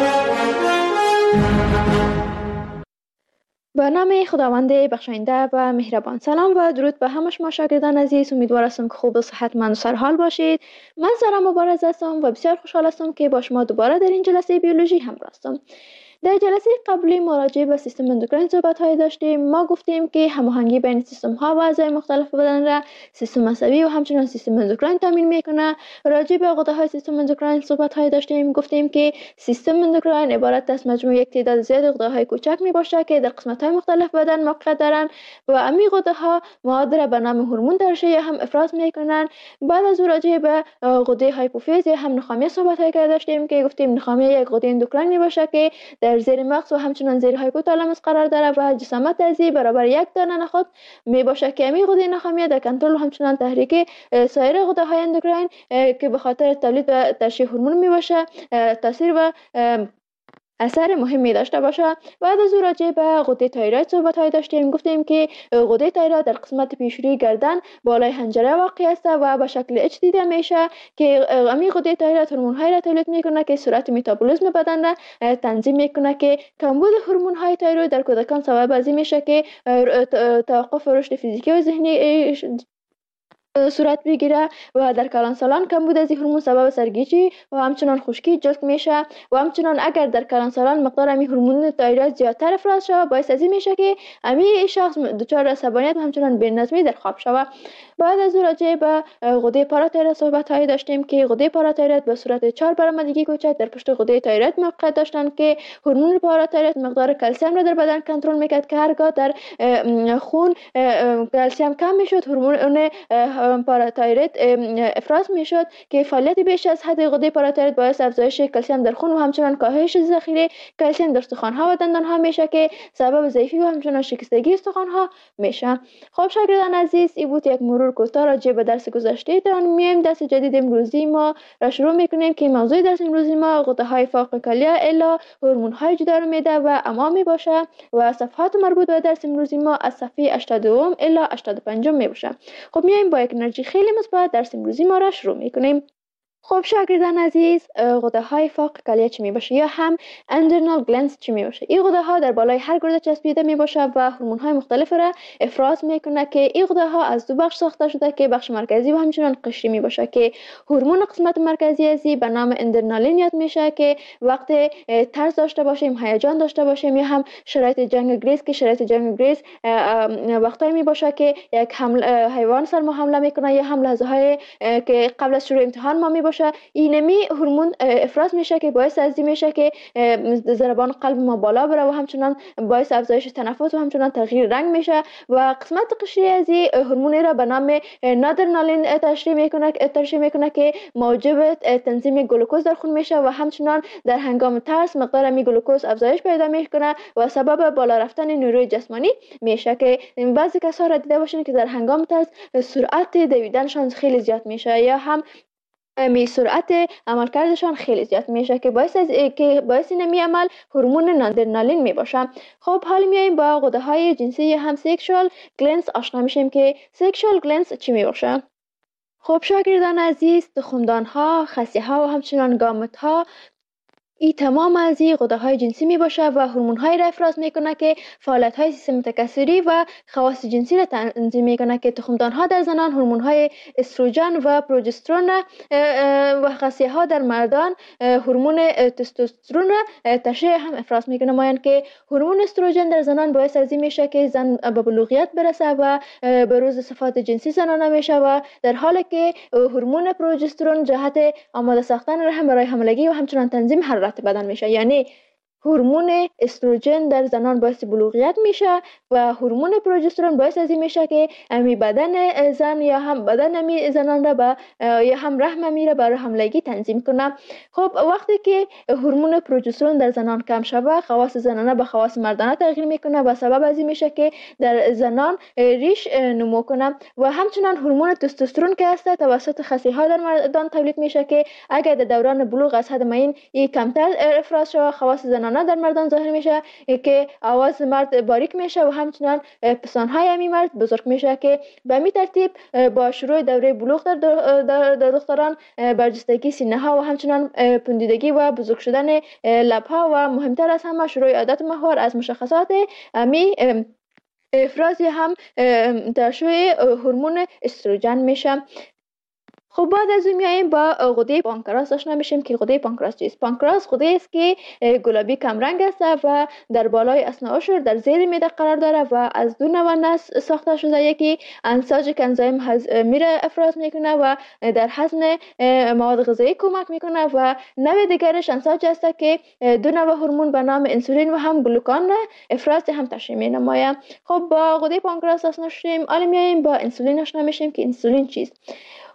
به نام خداوند بخشاینده و مهربان. سلام و درود به همه شما شاگردان عزیز. امیدوار هستم که خوب و صحتمند و سرحال باشید. من سارا مبارز هستم و بسیار خوشحال هستم که با شما دوباره در این جلسه بیولوژی همراه هستم. در جلسه قبلی ما راجع به سیستم اندوکراین صحبت های داشتیم. ما گفتیم که هماهنگی بین سیستم ها و اعضای مختلف بدن را سیستم عصبی و همچنین سیستم اندوکراین تامین میکنه. راجع به غده های سیستم اندوکراین صحبت های داشتیم. گفتیم که سیستم اندوکراین عبارت از مجموع یک تعداد زیاد غده های کوچک می باشه که در قسمت های مختلف بدن موقع دارن و امی غده ها مواد را به نام هورمون ترشح هم افراز میکنن. بعد از راجع به غده هایپوفیز هم نخامیه صحبت های داشتیم که گفتیم نخامیه یک غده اندوکراین می باشه که در در زیر مغز و همچنان زیر هایپوتالاموس قرار داره و جسامت ازی برابر یک دانه نخود می باشه که امی غده نخامیه در کنترل و همچنان تحریک سایر غده های اندوکراین که به خاطر تولید و ترشح هورمون می باشه تاثیر و اثر مهمی داشته باشه. بعد از او راجع به غده تایروید صحبت های داشتیم. گفتیم که غده تایروید در قسمت پیشروی گردن بالای حنجره واقع است و به شکل اچ دیده میشه که امی غده تایروید هورمون های را تولید میکنه که سرعت متابولیسم بدن را تنظیم میکنه که کمبود هورمون های تایروید در کودکان سبب از این میشه که توقف رشد فیزیکی و ذهنی صورت بگیره و در کلانسالان کمبود از هورمون سبب سرگیجی و همچنان خشکی جلد میشه و همچنان اگر در کلانسالان مقدار امی هورمون تایروید زیادتر افراز شود باعث از این میشه که امی شخص دچار عصبانیت و همچنان بی‌نظمی در خواب شود. بعد از او راجع به غده پاراتایروید صحبت هایی داشتیم که غده پاراتایروید به صورت چهار برآمدگی کوچک در پشت غده تایروید موقعیت داشتن که هورمون پاراتایروید مقدار کلسیم را در بدن کنترل میکرد که هرگاه در خون کلسیم کم میشد هورمون پاراتایروید افراز میشد که فعالیت بیش از حد غده پاراتایروید باعث افزایش کلسیم در خون و همچنان کاهش ذخیره کلسیم در استخوان ها و دندان ها میشه که سبب ضعیفی و همچنان شکستگی استخوان ها میشه. خب شاگردان عزیز این بود یک مرور کوتاه راجع به درس گذشته. در آن میایم درس جدید امروزی ما را شروع میکنیم که موضوع درس امروزی ما غده های فوق کلیه الا هورمون های جدار میده و امامی باشه و صفحات مربوط به درس امروزی ما از صفحه هشتاد و دو الا هشتاد و پنج می باشه. خب میایم با یک انرژی خیلی مثبت درس امروزی ما را شروع میکنیم. خب شاگردان عزیز غده های فوق کلیه چی می باشه یا هم اندرنال گلنس چی می باشه؟ این غده ها در بالای هر گرده چسبیده می باشه و هورمون های مختلف را افراز میکنه که این غده ها از دو بخش ساخته شده که بخش مرکزی و همچنان قشری می باشه که هورمون قسمت مرکزی ازی به نام اندرنالین یاد میشه که وقت ترس داشته باشیم هیجان داشته باشیم یا هم شرایط جنگ گریز که شرایط جنگ گریز وقتایی می باشه که یک حمل حیوان سر ما حمله میکنه یا هم لحظه های که قبل از شروع امتحان ما می باشه اینمی هورمون افراز میشه که باعث از این میشه که ضربان قلب ما بالا بره و همچنان باعث افزایش تنفس و همچنان تغییر رنگ میشه و قسمت قشری از این هورمونی را به نام نادرنالین تشریح میکنه ترشح میکنه که موجب تنظیم گلوکوز در خون میشه و همچنان در هنگام ترس مقدار می گلوکوز افزایش پیدا میکنه و سبب بالا رفتن نیروی جسمانی میشه که بعضی کسا را دیده باشین که در هنگام ترس سرعت دویدنشان خیلی زیاد میشه یا هم می سرعت عملکردشان خیلی زیاد میشه که باعث از که باعث نمی عمل هورمون نادرنالین می باشه. خب حالا میایم با غده های جنسی هم سکشوال گلنس آشنا میشیم که سکشوال گلنس چی می باشه؟ خب شاگردان عزیز تخمدان ها خصیه ها و همچنان گامت ها این تمام از این غده های جنسی می باشه و هورمون های را افراز میکنه که فعالیت های سیستم تکثری و خواص جنسی را تنظیم میکنه که تخمدان ها در زنان هورمون های استروژن و پروژسترون و خصیه ها در مردان هورمون تستوسترون را تشریح هم افراز میکنه. مایان که هورمون استروژن در زنان باعث از این میشه که زن به بلوغیت برسه و بروز صفات جنسی زنانه میشه و در حالی که هورمون پروژسترون جهت آماده ساختن رحم برای حاملگی و همچنان تنظیم حرارت بدن میشه. یعنی هورمون استروژن در زنان باعث بلوغیت میشه و هورمون پروژسترون باعث از این میشه که امی بدن زن یا هم بدن امی زنان را با یا هم رحم امی را برای حملگی تنظیم کنه. خب وقتی که هورمون پروژسترون در زنان کم شوه خواص زنانه به خواص مردانه تغییر میکنه و سبب از این میشه که در زنان ریش نمو کنه و همچنان هورمون تستوسترون که هست توسط خصیه ها در مردان تولید میشه که اگر در دوران بلوغ از حد معین کمتر افراز شوه خواص زنانه در مردان ظاهر میشه که آواز مرد باریک میشه و همچنان پستانهای امی مرد بزرگ میشه که به همین ترتیب با شروع دوره بلوغ در, در, در دختران برجستگی سینه ها و همچنان پوندیدگی و بزرگ شدن لب ها و مهمتر از همه شروع عادت ماهوار از مشخصات امی افرازی هم ترشح هورمون استروژن میشه. خب بعد از اون میایم با غده پانکراس آشنا میشیم که غده پانکراس چیست؟ پانکراس غده است که گلابی کم رنگ است و در بالای اثنا عشر در زیر معده قرار داره و از دو نوع نسج ساخته شده. یکی انساج که انزیم هضمی را افراز میکنه و در هضم مواد غذایی کمک میکنه و نوع دیگرش انساج است که دو نوع هورمون به نام انسولین و هم گلوکان را افراز هم تشریح مینماید. خب با غده پانکراس آشنا شدیم. حالا میایم با انسولین آشنا میشیم که انسولین چیست؟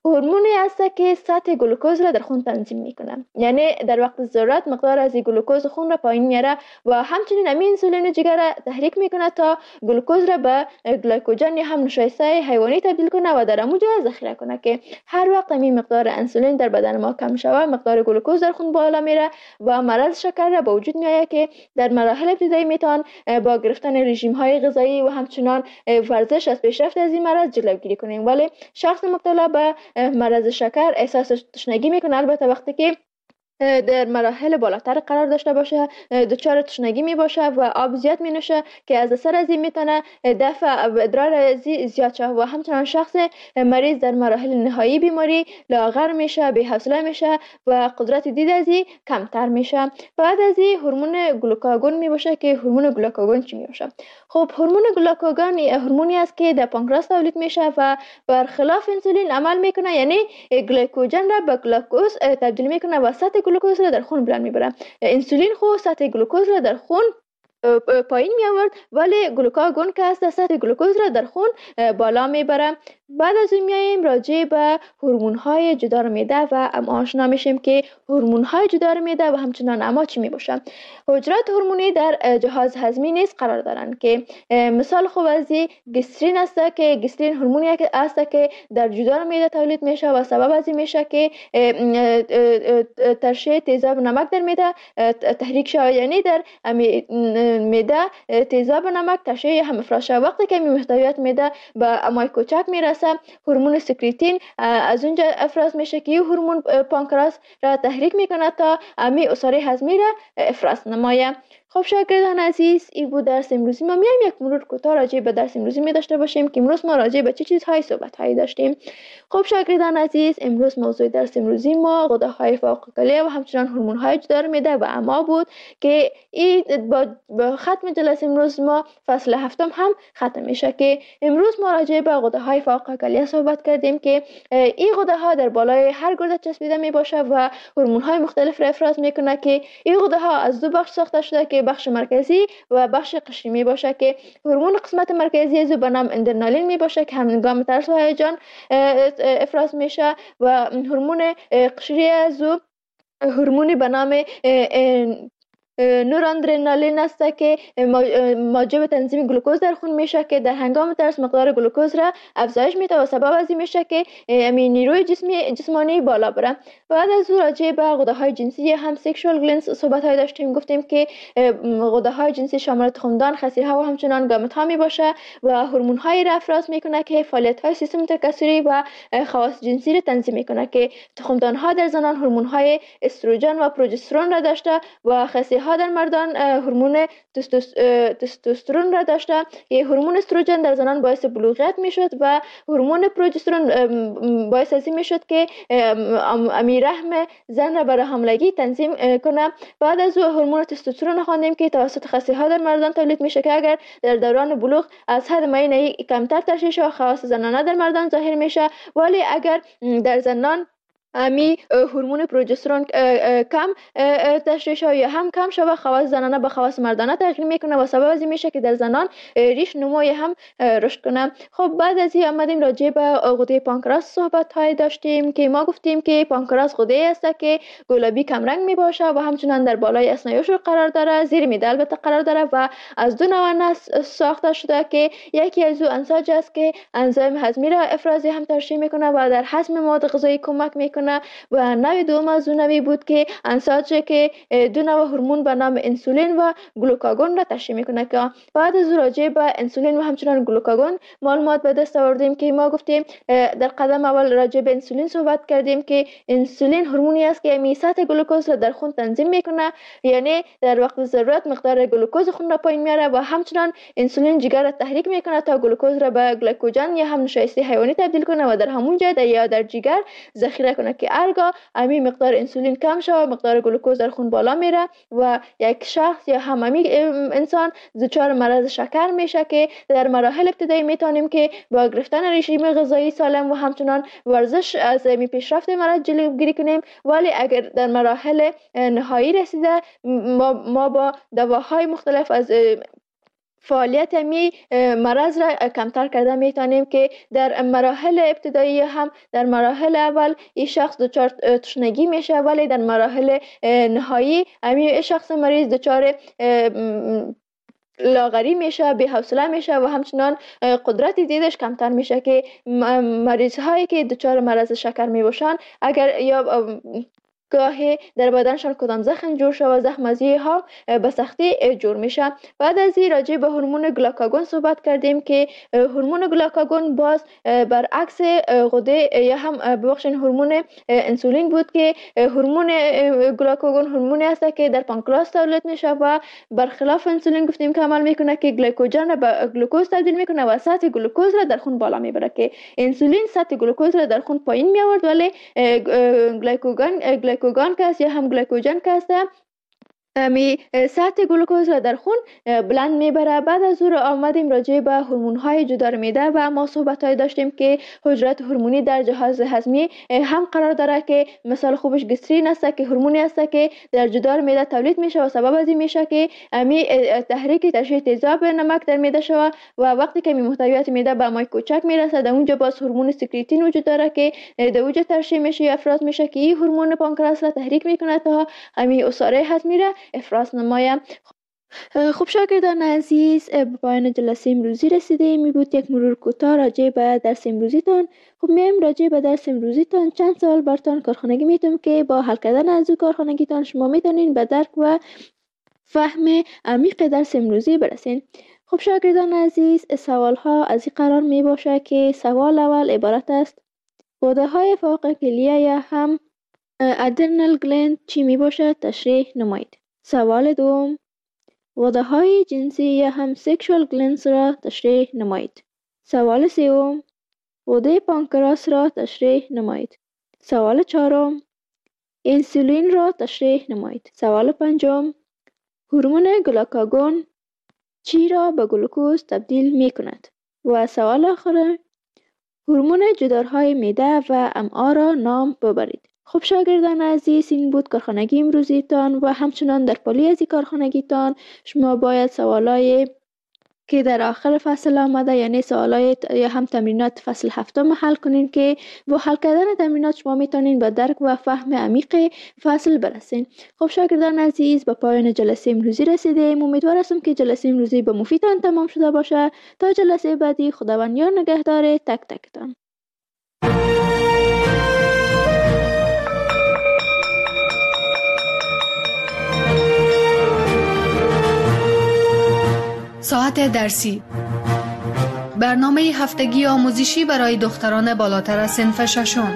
هورمونی است که سطح گلوکوز را در خون تنظیم میکنه، یعنی در وقت ضرورت مقدار از گلوکوز خون را پایین میاره و همچنین همین انسولین جگر را تحریک میکنه تا گلوکوز را به گلیکوژن یا هم نشایسته حیوانی تبدیل کنه و در همونجا ذخیره کنه که هر وقت همین مقدار انسولین در بدن ما کم شوه مقدار گلوکوز در خون بالا میره و مرض شکر را به وجود میآید که در مراحل ابتدایی میتوان با گرفتن رژیم های غذایی و همچنان ورزش از پیشرفت از این مرض جلوگیری کنیم. ولی شخص مبتلا به مرض شکر احساس تشنگی میکنه، البته وقتی که در مراحل بالاتر قرار داشته باشه دچار تشنگی می باشه و آب زیاد می نوشه که از اثر از این میتونه دفع ادرار زیاد شه و همچنان شخص مریض در مراحل نهایی بیماری لاغر میشه، بی حوصله میشه و قدرت دید از این کمتر میشه. بعد از این هورمون گلوکاگون می باشه که هورمون گلوکاگون چی می باشه؟ خب هورمون گلوکاگون هورمونی است که در پانکراس تولید میشه و برخلاف انسولین عمل میکنه، یعنی گلیکوژن را به گلوکوز تبدیل میکنه و سطح گلوکوز را در خون بلند میبره. انسولین خو سطح گلوکوز را در خون پایین می آورد، ولی گلوکاگون که است سطح گلوکوز را در خون بالا میبره. بعد از اون میایم راجع به هورمون های جدار معده و اما آشنا میشیم که هورمون های جدار معده و همچنان اما چی میباشن. حجرات هورمونی در جهاز هضمی نیز قرار دارند که مثال خوب از گسترین است که گسترین هورمونی است که در جدار معده تولید میشه و سبب از این میشه که ترشح تیزاب نمک در معده تحریک شود، یعنی در معده تیزاب نمک ترشح هم افراز شود. وقتی که محتویات معده به امای کوچک میرسه هورمون سکریتین از اونجا افراز میشه که این هورمون پانکراس را تحریک میکنه تا امی عصاره هضمی را افراز نمایه. خب شاگردان عزیز، این بود درس امروزی ما. میایم یک مرور کوتاه راجع به درس امروزی می داشته باشیم که امروز ما راجع به چه چیزهای صحبت هایی داشتیم. خب شاگردان عزیز، امروز موضوع درس امروزی ما غده‌های فوق کلیه و همچنان هورمون های جدار معده و اما بود که این با, با ختم جلسه امروز ما فصل هفتم هم ختم میشه که امروز ما راجع به غده‌های فوق کلیه صحبت کردیم که این غده‌ها در بالای هر گرده چسبیده می باشه و هورمون های مختلف را افراز میکنه که این غده‌ها از دو بخش ساخته شده که بخش مرکزی و بخش قشری می باشه که هورمون قسمت مرکزی از به نام اندرنالین می باشه که هنگام ترس و هیجان افراز میشه و هورمون قشری از هورمونی به نام نورادرنالین است که موجب تنظیم گلوکوز در خون میشه که در هنگام ترس مقدار گلوکوز را افزایش میده و سبب از این میشه که همین نیروی جسمی جسمانی بالا بره. بعد از او راجع به غده‌های جنسی هم سکشوال گلندز صحبت های داشتیم، گفتیم که غده‌های جنسی شامل تخمدان، خصی‌ها و همچنان گامت ها می باشه و هورمون های را افراز میکنه که فعالیت های سیستم تکثری و خواص جنسی را تنظیم میکنه که تخمدان ها در زنان هورمون های استروژن و پروژسترون را داشته و خصی‌ها ها در مردان هورمون تستوسترون را داشته. یه هورمون استروژن در زنان باعث بلوغیت میشد و هورمون پروژسترون باعث از این میشد که امیر رحم زن را برای حاملگی تنظیم کنه. بعد از او هورمون تستوسترون خواندیم که توسط خصی‌ها در مردان تولید میشه که اگر در دوران بلوغ از حد معینی کمتر ترشح و خواص زنانه در مردان ظاهر میشه، ولی اگر در زنان امی هورمون پروژسترون کم تشریح یا هم کم شوه خواص زنانه به خواص مردانه تغییر میکنه و سبب از این میشه که در زنان ریش نموی هم رشد کنه. خب بعد از این آمدیم راجع به غده پانکراس صحبت های داشتیم که ما گفتیم که پانکراس غده است که گلابی کم رنگ می باشه و همچنان در بالای اثنای عشر قرار داره، زیر معده البته قرار داره و از دو نوع ساخته شده که یکی از او انساج است که انزیم هضمی را افرازی هم ترشح میکنه و در هضم مواد غذایی کمک میکنه و نوع دوم از اون نوعی بود که انساج که دو نوع هورمون به نام انسولین و گلوکاگون را ترشح میکنه. که بعد از راجع به انسولین و همچنان گلوکاگون معلومات به دست آوردیم که ما گفتیم در قدم اول راجع به انسولین صحبت کردیم که انسولین هورمونی است که می سطح گلوکوز را در خون تنظیم میکنه، یعنی در وقت ضرورت مقدار گلوکوز خون را پایین میاره و همچنان انسولین جگر را تحریک میکنه تا گلوکوز را به گلیکوژن یا هم نشایسته حیوانی تبدیل کنه و در همون جا در یا در جگر ذخیره کنه که ارگا امی مقدار انسولین کم شود مقدار گلوکوز در خون بالا میره و یک شخص یا هممی انسان دچار مرض شکر میشه که در مراحل ابتدایی میتونیم که با گرفتن رژیم غذایی سالم و همچنان ورزش از می پیشرفت مرض جلوگیری کنیم، ولی اگر در مراحل نهایی رسیده ما, ما با دواهای مختلف از فعالیت می مرض را کمتر کرده میتونیم که در مراحل ابتدایی هم در مراحل اول این شخص دچار تشنگی میشه، ولی در مراحل نهایی همین شخص مریض دچار لاغری میشه، بی حوصله میشه و همچنان قدرت دیدش کمتر میشه که مریض هایی که دچار مرض شکر می باشن اگر یا گاهی در بدنشان کدام زخم جور شود، زخم از ها به سختی جور میشه. بعد از این راجع به هورمون گلاکاگون صحبت کردیم که هورمون گلاکاگون باز برعکس غده یا هم ببخشید هورمون انسولین بود که هورمون گلاکاگون هورمونی است که در پانکراس تولید میشه و برخلاف انسولین گفتیم که عمل میکنه که گلیکوژن را به گلوکوز تبدیل میکنه و سطح گلوکوز را در خون بالا میبره، که انسولین سطح گلوکوز را در خون پایین میآورد ولی گلیکوژن گلیکوژن که است یا هم گلیکوژن که است می سطح گلوکوز را در خون بلند میبره. بعد از او را آمدیم راجع به هورمون های جدار میده و ما صحبت های داشتیم که حجرات هورمونی در جهاز هضمی هم قرار داره که مثال خوبش گسترین است که هورمونی است که در جدار میده تولید میشه و سبب از این میشه که می تحریک ترشح تیزاب نمک در میده شوه و وقتی که می محتویات میده به مای کوچک میرسه در اونجا باز هورمون سکریتین وجود داره که در اونجا ترشح میشه یا افراز میشه که این هورمون پانکراس را تحریک میکنه تا همین عصاره هضمی را افراز نمایم. خب شاگردان عزیز، به پایان جلسه امروزی رسیده. می بود یک مرور کوتاه راجع به درس امروزیتان. خب میم راجع به درس امروزیتان چند سوال برتان کارخانگی میتونم که با حل کردن از او کارخانگیتان شما میتونین به درک و فهم عمیق درس امروزی برسین. خب شاگردان عزیز، سوال ها از این قرار می باشه که سوال اول عبارت است: غده های فوق کلیه یا هم ادرنال گلند چی می باشد؟ تشریح نمایید. سوال دوم: غده های جنسی یا هم سکشوال گلندز را تشریح نمایید. سوال سوم: غده پانکراس را تشریح نمایید. سوال چهارم: انسولین را تشریح نمایید. سوال پنجم: هورمون گلاکاگون چی را به گلوکوز تبدیل می کند؟ و سوال آخر: هورمون جدارهای معده و امعا را نام ببرید. خب شاگردان عزیز، این بود کارخانگی امروزیتان و همچنان در پالی از این کارخانگیتان شما باید سوالای که در آخر فصل آمده یعنی سوالای یا هم تمرینات فصل هفتم حل کنین که با حل کردن تمرینات شما میتونین به درک و فهم عمیق فصل برسین. خب شاگردان عزیز، به پایان جلسه امروزی رسیدیم. امیدوار هستم که جلسه امروزی به مفیدتان تمام شده باشه. تا جلسه بعدی، خداوند یار نگهدار تک تکتان.
ساعت درسی، برنامه هفتگی آموزشی برای دختران بالاتر از صنف ششم.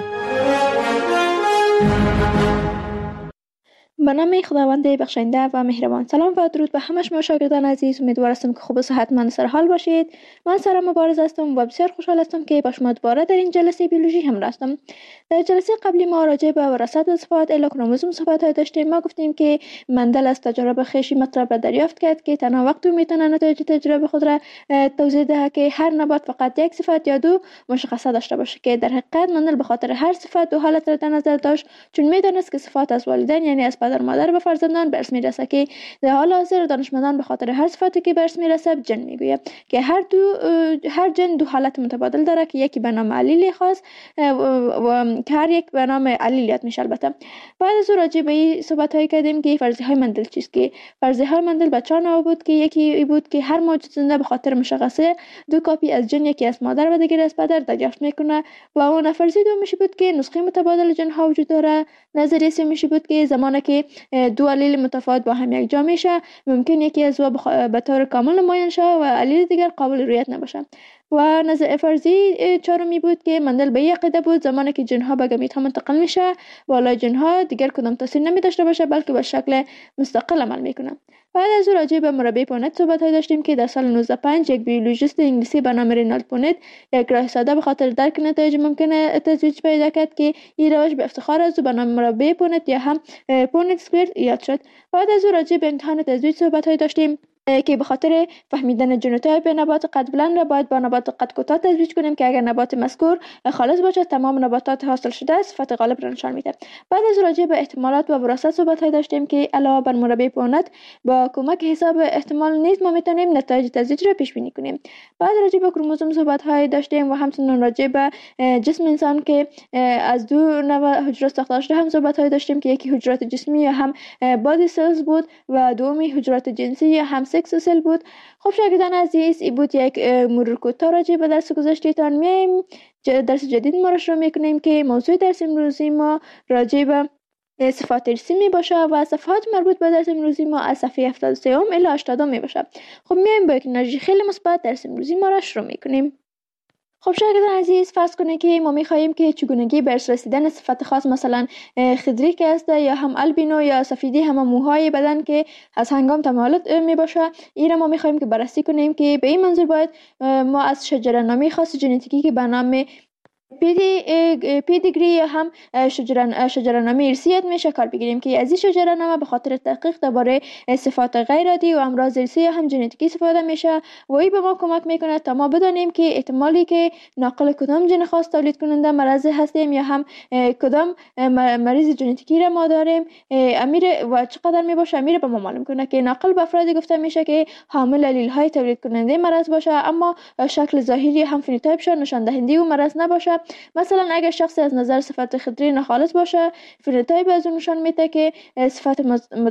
به نام خداوند بخشنده و مهربان. سلام و درود به همه شما شاگردان عزیز. امیدوار هستم که خوب و صحتمند سر حال باشید. من سارا مبارز هستم و بسیار خوشحال هستم که با شما دوباره در این جلسه بیولوژی همراه هستم. در جلسه قبلی ما راجع به وراثت و صفات اله کروموزوم صحبت های داشتیم. ما گفتیم که مندل از تجربه خویشی مطلب را دریافت کرد که تنها وقت میتونه نتایج تجربه خود را توضیح دهد که هر نبات فقط یک صفت یا دو مشخصه داشته باشه، که در حقیقت مندل به خاطر هر صفت دو حالت را در نظر داشت، چون میدانست که صفات از والدین یعنی از پدر مادر به فرزندان برس میرسه، که در حال حاضر دانشمندان به خاطر هر صفتی که برس میرسه جن میگوید که هر دو هر جن دو حالت متبادل داره که یکی به نام علیل خاص و که هر یک به نام علیلیت میشه. البته بعد از راجع به این صحبت های کردیم که فرضیه های مندل چیست، که فرضیه های مندل به چهار نوع بود، که یکی بود که هر موجود زنده به خاطر مشخصه دو کاپی از جن، یکی از مادر و دیگر از پدر دریافت میکنه، و اون فرضیه دوم میشه بود که نسخه متبادل جن ها وجود داره. نظریه سوم میشه بود که زمانی که دو علیل متفاوت با هم یک جا میشه ممکن یکی از او به طور کامل نمایان شه و علیل دیگر قابل رؤیت نباشه. و نظر فرضی چهارمی بود که مندل به یک عقیده بود زمانی که جنها به گمیت ها منتقل میشه والا جنها دیگر کدام تاثیر نمی داشته باشه بلکه به شکل مستقل عمل میکنه. بعد از او راجع به مربی پونت صحبت های داشتیم که در سال نوزده پنج یک بیولوژیست انگلیسی به نام رینالد پونت یک راه ساده به خاطر درک نتایج ممکنه تزویج پیدا کرد که این روش به افتخار از او به نام مربی پونت یا هم پونت اسکوئر یاد شد. بعد از او راجع به امتحان تزویج صحبت های داشتیم که به خاطر فهمیدن ژنوتایپ نبات قد بلند را باید با نبات قد کوتاه تزویج کنیم که اگر نبات مذکور خالص باشد تمام نباتات حاصل شده صفت غالب را نشان میده. بعد از راجع به احتمالات و وراثت صحبت های داشتیم که علاوه بر مربع پوند با کمک حساب احتمال نیز ما میتونیم نتایج تزویج را پیش بینی کنیم. بعد راجع به کروموزوم صحبت های داشتیم و همچنین راجع به جسم انسان که از دو نوع حجرات ساخته شده هم صحبت های داشتیم که یکی حجرات جسمی یا هم بادی سلز بود و دومی حجرات جنسی یا هم سکس سل بود. خب شاگردان عزیز، این بود یک مرور کوتاه راجع به درس گذشته‌تان. میایم درس جدید ما را شروع میکنیم که موضوع درس امروزی ما راجع به صفات ارثی می باشه و صفات مربوط به درس امروزی ما از صفحه هفتاد و سه الی هشتاد می باشه. خب میایم با یک انرژی خیلی مثبت درس امروزی ما را شروع میکنیم. خب شاگردان عزیز، فرض کنید که ما میخواهیم که چگونگی به ارث رسیدن صفت خاص مثلا خضری که است یا هم البینو یا سفیدی هم موهای بدن که از هنگام تمالد می باشه، این را ما میخواهیم که بررسی کنیم که به این منظور باید ما از شجره نامی خاص ژنتیکی که به نام پیدی پیدیگری یا هم شجره شجره نامی ارثی یاد میشه کار بگیریم که از این شجره نامه به خاطر تحقیق درباره صفات غیر عادی و امراض ارثی یا هم ژنتیکی استفاده میشه و این به ما کمک میکنه تا ما بدانیم که احتمالی که ناقل کدام ژن خاص تولید کننده مرض هستیم یا هم کدام مریض ژنتیکی را ما داریم امیر و چقدر می باشه امیر به ما معلوم کنه که ناقل به افرادی گفته میشه که حامل الیل های تولید کننده مرض باشه اما شکل ظاهری هم فنوتایپش نشان دهنده و مرض نباشه. مثلا اگر شخصی از نظر صفت خضری ناخالص باشه، فنوتایپ از اون نشان میده که صفت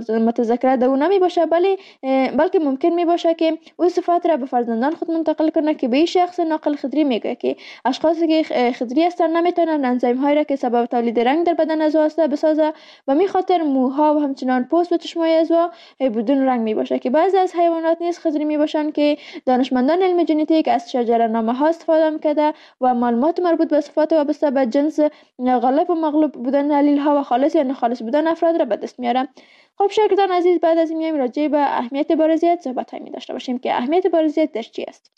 متذکره دو نمی باشه، ولی بلکه ممکن می باشه که او صفات را به فرزندان خود منتقل کنه که به این شخص ناقل خضری میگه که اشخاصی که خضری هستن نمیتونن انزیم هایی را که سبب تولید رنگ در بدن از هسته بسازه و می خاطر موها و همچنان پوست و چشمای از بدون رنگ می باشه که بعضی از حیوانات نیز خضری می باشن که دانشمندان علم ژنتیک از شجره نامه ها استفاده میکرده و معلومات مربوط به صفات وابسته به جنس غالب و مغلوب بودن الیل ها و خالص یا ناخالص بودن افراد را به دست میاره. خب شاگردان عزیز، بعد از این میایم راجع به اهمیت بارزیت صحبت هایی می داشته باشیم که اهمیت بارزیت در چی است.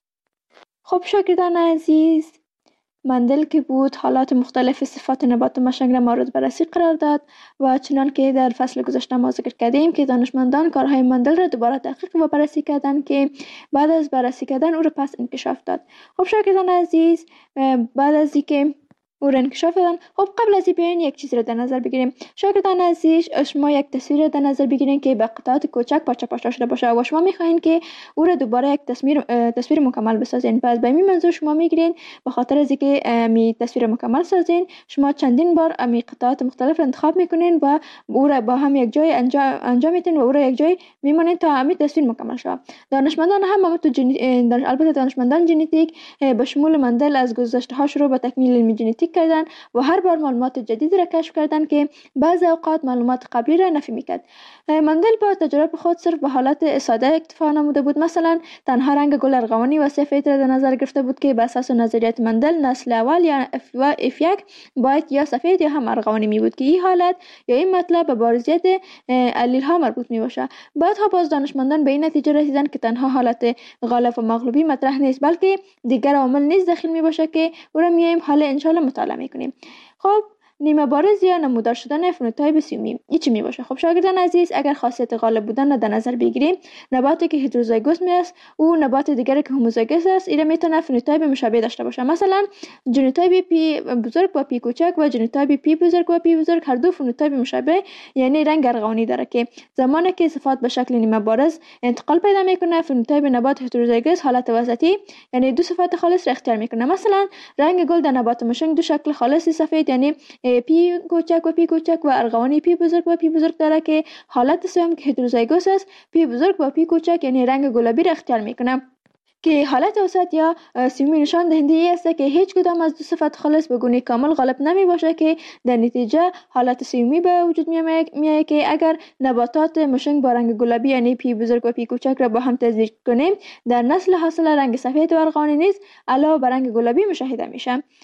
خب شاگردان عزیز، مندل که بود حالات مختلف صفات نبات مشنگ را مورد بررسی قرار داد و چنان که در فصل گذشته ما ذکر کردیم که دانشمندان کارهای مندل را دوباره تحقیق و بررسی کردند که بعد از بررسی کردن او را پس انکشاف داد. خب شاگردان عزیز، بعد از اینکه او را انکشاف دادن، خب قبل از این بیاین یک چیز را در نظر بگیریم. شاگردان عزیز، شما یک تصویر را در نظر بگیرین که به قطعات کوچک پارچه پارچه شده باشه و شما میخواین که او را دوباره یک تصویر تصویر مکمل بسازین. پس به این منظور شما میگیرین به خاطر از اینکه می تصویر مکمل سازین، شما چندین بار می قطعات مختلف را انتخاب میکنین و او را با هم یک جای انجام انجام میدین و او را یک جای میمونین تا همین تصویر مکمل شه. دانشمندان هم هم تو جن... البته دانشمندان ژنتیک به شمول مندل از گذشته ها شروع به تکمیل علم ژنتیک کردن و هر بار معلومات جدید را کشف کردن که بعضی اوقات معلومات قبلی را نفی میکرد. مندل با تجربه خود صرف به حالت ساده اکتفا نموده بود. مثلا تنها رنگ گل ارغوانی و سفید را در نظر گرفته بود که بر اساس نظریات مندل نسل اول یا اف یک باید یا سفید یا هم ارغوانی می بود که این حالت یا این مطلب به بارزیت الیل ها مربوط می باشه. بعدها باز دانشمندان به این نتیجه رسیدن که تنها حالت غالب و مغلوبی مطرح نیست، بلکه دیگر عوامل نیز داخل می باشه که او را میایم حالا ان شاء الله مطالعه میکنیم. خب نیمه بارز یا نمودار شدن فنوتایپ سیومی این چی می باشه؟ خب شاگردان عزیز، اگر خاصیت غالب بودن را در نظر بگیریم، نباتی که هتروزایگوس می است او نبات دیگری که هوموزایگوس است این میتونه فنوتایپ مشابه داشته باشه. مثلا ژنوتایپ پی بزرگ و پی کوچک و ژنوتایپ پی بزرگ و پی بزرگ هر دو فنوتایپ مشابه یعنی رنگ ارغوانی داره که زمانی که صفات به شکل نیمه بارز انتقال پیدا میکنه، فنوتایپ نبات هتروزایگوس حالت وسطی یعنی دو صفات خالص را اختیار میکنه. مثلا رنگ گل در نبات مشنگ دو شکل خالص سفید یعنی پی کوچک و پی کوچک و ارغوانی پی بزرگ و پی بزرگ داره که حالت سوم که هتروزایگوس است پی بزرگ و پی کوچک یعنی رنگ گلابی را اختیار میکنه که حالت وسط یا سیومی نشان دهنده ای است که هیچ کدام از دو صفت خالص به گونه کامل غالب نمی باشه که در نتیجه حالت سیومی به وجود میاد که اگر نباتات مشنگ با رنگ گلابی یعنی پی بزرگ و پی کوچک را با هم تزریق کنیم در نسل حاصل رنگ سفید و ارغوانی نیز علاوه بر رنگ گلابی مشاهده میشه.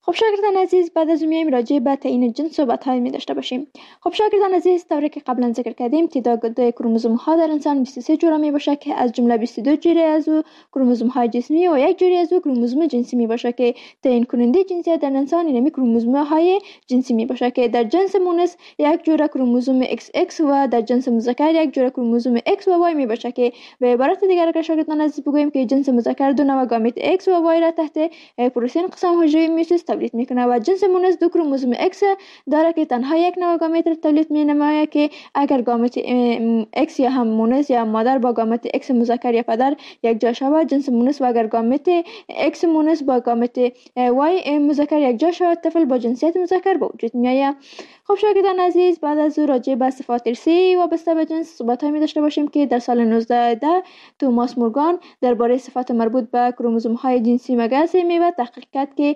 خب شاگردان عزیز، بعد از میایم راجع به تعیین جنس صحبت های می داشته باشیم. خب شاگردان عزیز، طوری که قبلا ذکر کردیم تعداد کروموزوم ها در انسان بیست و سه جوره می باشه که از جمله بیست و دو جوره از او کروموزوم های جسمی و یک جوره از او کروموزوم جنسی می باشه که تعیین کننده جنسیت در انسان اینمی کروموزوم های جنسی می باشه که در جنس مونس یک جوره کروموزوم ایکس ایکس و در جنس مذکر یک جوره کروموزوم ایکس و وای می باشه که به عبارت دیگر اگر شاگردان عزیز بگوییم که جنس مذکر دو نوع گامیت ایکس و وای را تحت پروتئین قسم حجره میوسیس تولید میکنه و جنس مونس دو کروموزوم ایکس داره که تنها یک نوع گامیت را تولید مینماید که اگر گامیت ایکس یا هم مونس یا مادر با گامیت ایکس مذکر یا پدر یک جا شود جنس مونس و اگر گامیت ایکس مونس با گامیت وای مذکر یک جا شود طفل با جنسیت مذکر به وجود میآید. خب شاگردان عزیز، بعد از او راجع به صفات ارثی وابسته به جنس صحبت می داشته باشیم که در سال نوزده ده توماس مورگان درباره صفات مربوط به کروموزوم های جنسی مگس می تحقیق کرد که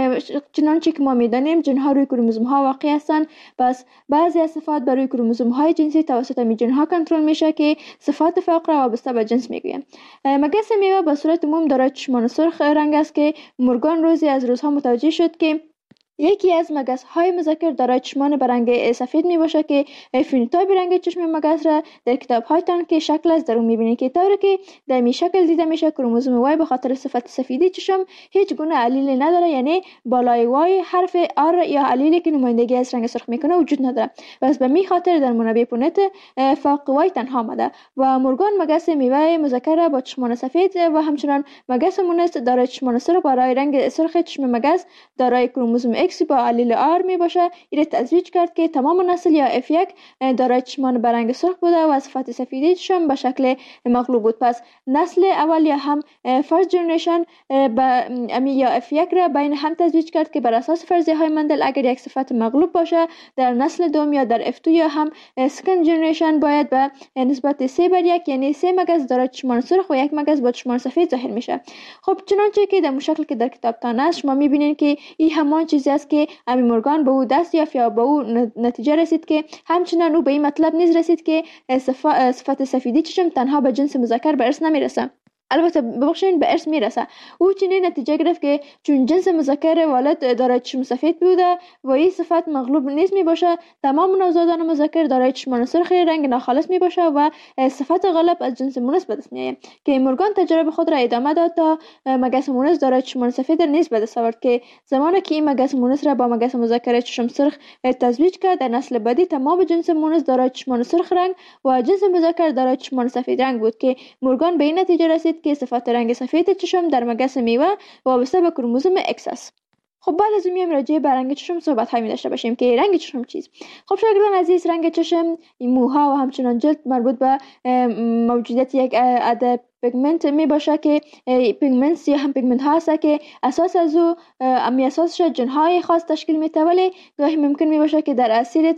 چنانچه که ما میدانیم جن ها روی کروموزوم ها واقع هستند، پس بعضی از صفات بر روی کروموزوم های جنسی توسط می جن ها کنترل میشه که صفات فوق را وابسته به جنس میگویند. مگس میوه به صورت عموم دارای چشمان سرخ رنگ است که مورگان روزی از روزها متوجه شد که یکی از مگس های مذکر دارای چشمان به رنگ سفید می باشه که فینوتایپ رنگ چشم مگس را در کتاب هایتان که شکل از درون می بینید که طوری که در می شکل دیده میشه کروموزوم وای به خاطر صفت سفیدی چشم هیچ گونه علیل نداره، یعنی بالای وای حرف آر یا علیلی که نمایندگی از رنگ سرخ میکنه وجود نداره، بس به می خاطر در منابع پونت فوق وای تنها آمده و مورگان مگس میوه مذکر با چشمان سفید و همچنان مگس مونس دارای چشمان سرخ برای رنگ سرخ چشم مگس دارای کروموزوم با علیل آر می باشه ایره تزویج کرد که تمام نسل یا اف یک دارای چشمان برنگ سرخ بوده و صفت سفیدی چشم به شکل مغلوب بود. پس نسل اول یا هم فرست جنریشن با امی یا اف یک را بین هم تزویج کرد که بر اساس فرضیه های مندل اگر یک صفت مغلوب باشه در نسل دوم یا در اف دو یا هم سکند جنریشن باید به نسبت سه بر یک، یعنی سه مگس دارای چشمان سرخ و یک مگس با چشمان سفید ظاهر میشه. خب چنانچه که در شکل که در کتاب تان است شما میبینید که این همان چیزی است که امی مورگان به او دست یافت یا به او نتیجه رسید که همچنان او به این مطلب نیز رسید که صفت سفیدی چشم تنها به جنس مذکر به ارث نمیرسه، البته ببخشین به ارث میرسه. او چنین نتیجه گرفت که چون جنس مذکر والد دارای چشم سفید بوده و این صفت مغلوب نیست می باشه، تمام نوزادان مذکر دارای چشمان سرخ رنگ ناخالص می باشه و صفت غالب از جنس مونس به دست میآید که مورگان تجربه خود را ادامه داد تا مگس مونس دارای چشمان سفید نیز به دست آورد که زمانی که این مگس مونس را با مگس مذکر چشم سرخ تزویج کرد در نسل بعدی تمام جنس مونس دارای چشمان سرخ رنگ و جنس مذکر دارای چشمان سفید رنگ بود که مورگان به این نتیجه رسید که صفت رنگ سفید چشم در مگس میوه وابسته به کروموزوم ایکس است. خب بعد از میایم راجع به رنگ چشم صحبت های می داشته باشیم که رنگ چشم چیست. خب شاگردان عزیز، رنگ چشم، موها و همچنان جلد مربوط به موجودیت یک عده پیگمنت می باشه که پیگمنت یا هم پیگمنت ها هست که اساس از او امی اساسش جن های خاص تشکیل میده، ولی گاهی ممکن می باشه که در اثر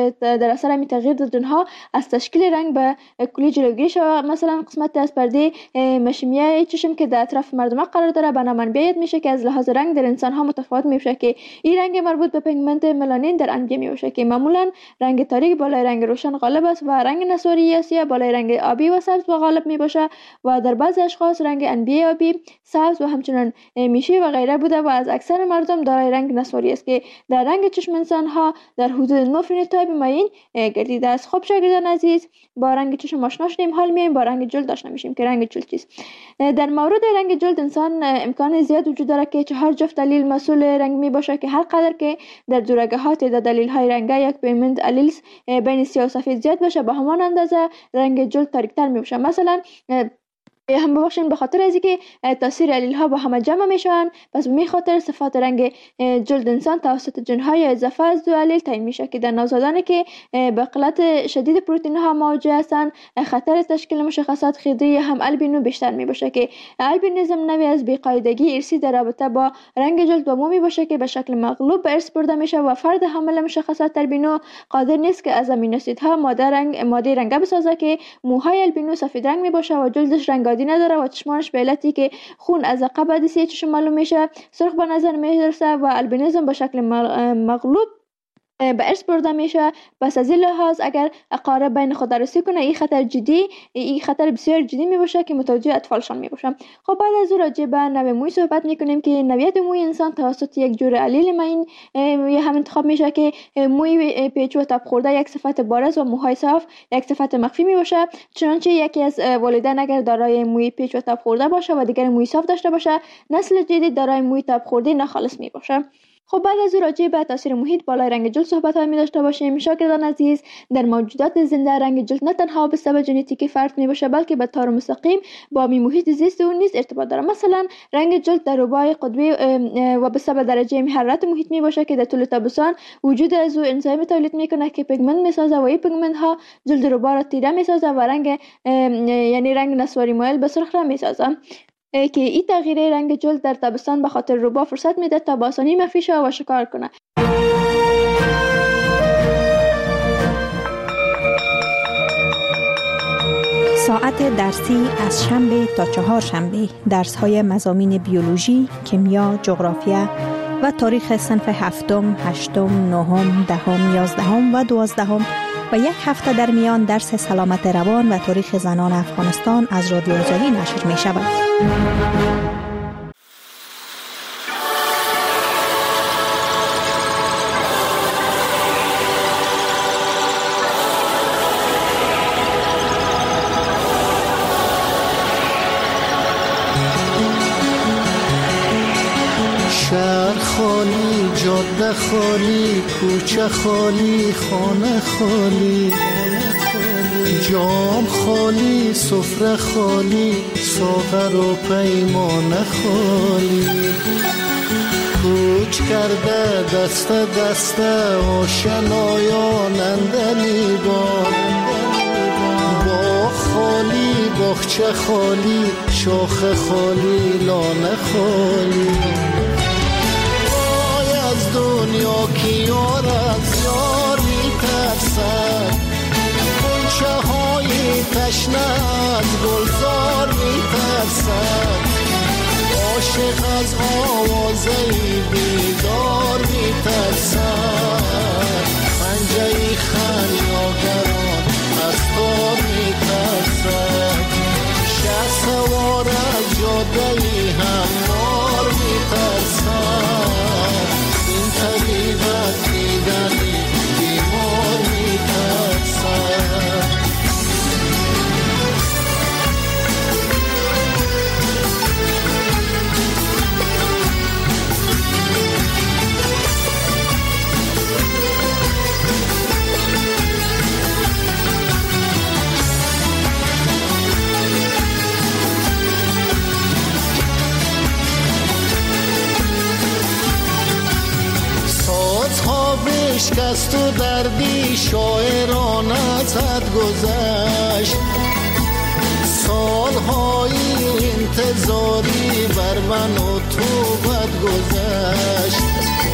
در اثر می تغییر جن ها از تشکیل رنگ به کلی جلوگیری شود. مثلا قسمت از پرده مشیمیه چشم که در اطراف مردم قرار داره به نام بیاد میشه که از لحاظ رنگ در انسان ها متفاوت میشه که این رنگ مربوط به پیگمنت ملانین در انبیه میشه که معمولا رنگ تاریک بالای رنگ روشن غالب است و رنگ نسواری یا سیاه بالای رنگ آبی و سبز و غالب می باشه و در بعضی اشخاص رنگ انبیه آبی، سبز و همچنان میشه و غیره بوده و از اکثر مردم دارای رنگ نسواری است که در رنگ چشم انسان ها در حدود نه فنوتایپ معین گردیده است. خب شاگردان عزیز، با رنگ چشم آشنا شدیم، حال میایم با رنگ جلد آشنا میشیم که رنگ جلد چیست. در مورد رنگ جلد انسان امکان زیاد وجود داره که چهار جفت دلیل مسئول رنگ می باشه که هر قدر که در دورگهات در دلیل های رنگه یک پیگمنت الیلز بین سیاه و سفید زیاد باشه به همان اندازه رنگ جلد تاریک‌تر می باشه. مثلا هم ببخشین به خاطر از اینکه تاثیر الیل ها با هم جمع میشن، پس به خاطر صفات رنگ جلد انسان توسط جن های اضافه از دو الیل تعیین میشه که در نوزادانی که به قلت شدید پروتئین ها مواجه هستند خطر تشکیل مشخصات خیدی هم البینو بیشتر می باشه که البینیسم نوعی از بی‌قاعدگی ارثی در رابطه با رنگ جلد و مو می باشه که به شکل مغلوب به ارث برده میشه و فرد حامل مشخصات البینو قادر نیست که از امینو اسیدها ماده رنگ ماده رنگه بسازه که موهای البینو سفید رنگ می باشه و جلدش رنگ نداره و چشمانش به علتی که خون از عقب حدیثی چشم معلوم میشه سرخ به نظر میرسه و البینیزم به شکل مغلوب به ارث برده میشه. پس از این لحاظ اگر اقارب بین خود درستی کنه این خطر جدی این خطر بسیار جدی می باشه که متوجه اطفالشان می باشه. خب بعد از اون راجع به نوع موی صحبت میکنیم که نوعیت موی انسان توسط یک جور علیل معین هم انتخاب میشه که موی پیچ و تب خورده یک صفت بارز و موهای صاف یک صفت مخفی می باشه. چنانچه یکی از والدین اگر دارای موی پیچ و تب خورده باشه و دیگر موی صاف داشته باشه، نسل جدید دارای موی تب خورده ناخالص می باشه. خب بعد از راجع به تاثیر محیط بالای رنگ جلد صحبت های می داشته باشیم. شاگردان عزیز، در موجودات زنده رنگ جلد نه تنها به سبب ژنتیکی فرق می باشه بلکه به طور مستقیم با محیط زیست اون نیز ارتباط داره. مثلا رنگ جلد در رباعی قطبی و به سبب درجه حرارت محیط می باشه که در طول تابستان وجود از او انزایم تولید میکنه که پیگمنت می سازه و این پیگمنت ها جلد رباع را تیره می سازه و رنگ یعنی رنگ نسواری مایل به سرخ را می سازه که این تغییر رنگ جلد در تابستان به خاطر رباع فرصت میده تا با آسانی مخفی شه و شکار کنه.
ساعت درسی از شنبه تا چهار شنبه درس های مضامین بیولوژی، کیمیا، جغرافیا و تاریخ صنف هفتم، هشتم، نهم، دهم، یازدهم و دوازدهم و یک هفته در میان درس سلامت روان و تاریخ زنان افغانستان از رادیو آزادی نشر می شود.
شهر خالی، جاده خالی، کوچه خالی، خانه خالی، جام خالی، سفره خالی، ساغر و پیمانه خالی. کوچ کرده دست دست آشنایان اندلی با باغ خالی، باغچه خالی، شاخ خالی، لانه خالی. دنیا کی یار از یار میترسد، غنچه های تشنه از گلزار میترسد، عاشق از آوازه بیدار میترسد، پنجه خریاگران از تار میترسد، شه سوار از جاده هموار میترسد، طبیبت دیدنی بیمار میترسد. بشکست و دردی شاعران ازت گذشت، سالهای انتظاری بر من و تو بد گذشت،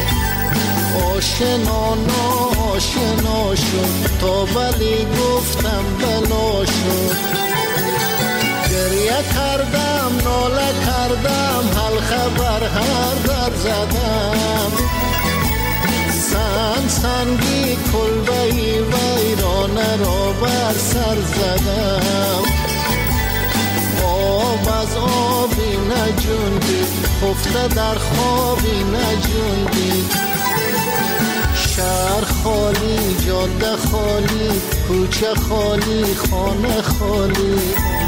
آشنا ناشنا شد تا بلی گفتم بلا شد، گریه کردم ناله کردم حل خبر هر در زدم، سن سنگی کلبهی ویرانه را بر سر زدم، آب از آبی نجوندی خفته در خوابی نجوندی، شهر خالی، جاده خالی، کوچه خالی، خانه خالی،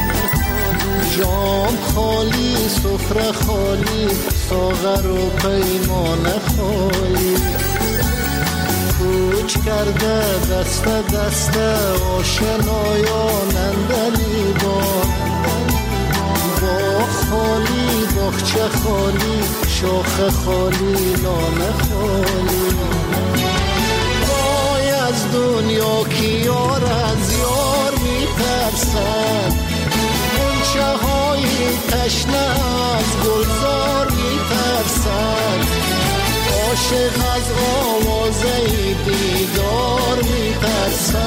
جام خالی، سفره خالی، ساغر و پیمانه خالی. کوچ کرده دست دست آشنایان اندلی با باغ خالی، باغچه خالی، شاخ خالی، لانه خالی. وای از دنیا کی یار از یار میترسد، غنچه های تشنه از گلزار میترسد، عاشق از آوازه دیدار میترسد،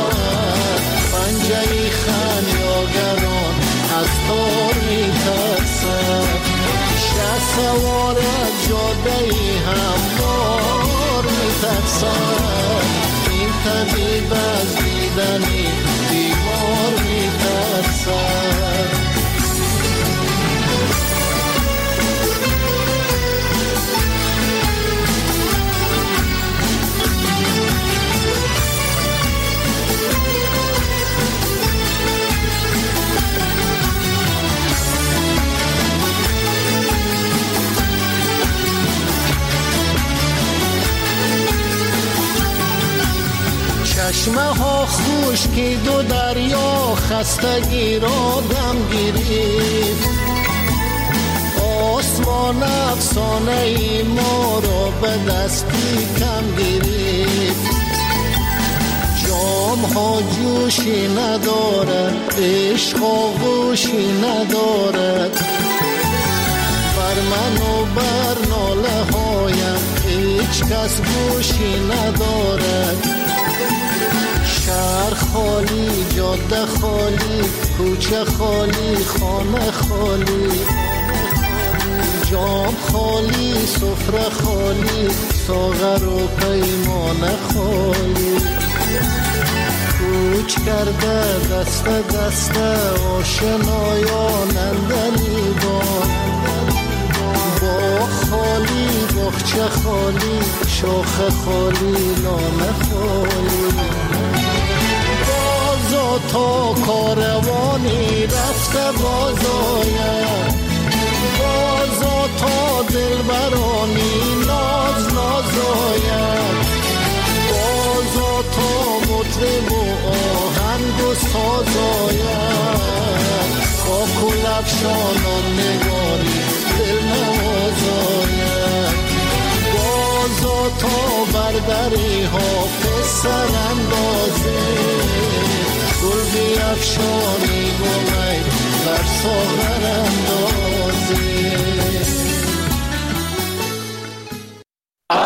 پنجه خمیاگران از تار میترسد، شه سوار جاده هموار میترسد. طبیب از دیدنی بیمار میترسد. چشمه ها خشکید و دریا خستگی را دم گرفت. آسمان افسانه ای ما را به دستی کم گرفت. جام ها جوشی ندارد، عشق آغوشی ندارد. بر من و بر ناله هایم هیچ کس گوشی ندارد. شهر خالی، جاده خالی، کوچه خالی، خانه خالی. جام خالی، سفره خالی، ساغر و پیمان خالی. کوچ کرده دست دست آشنایان اندلیبان. باغ خالی، باغچه خالی، شاخ خالی، لانه خالی. بازا تا کاروانی رفته باز آید. بازا تا دلبرانی ناز ناز آید. بازا تا مطرب و آهنگ و ساز آید. با کلفشانان نگاری دل نواز آید. بازا تا بردری حافظ سر اندازه. گل بیفشانی گمی بر ساغر اندازه.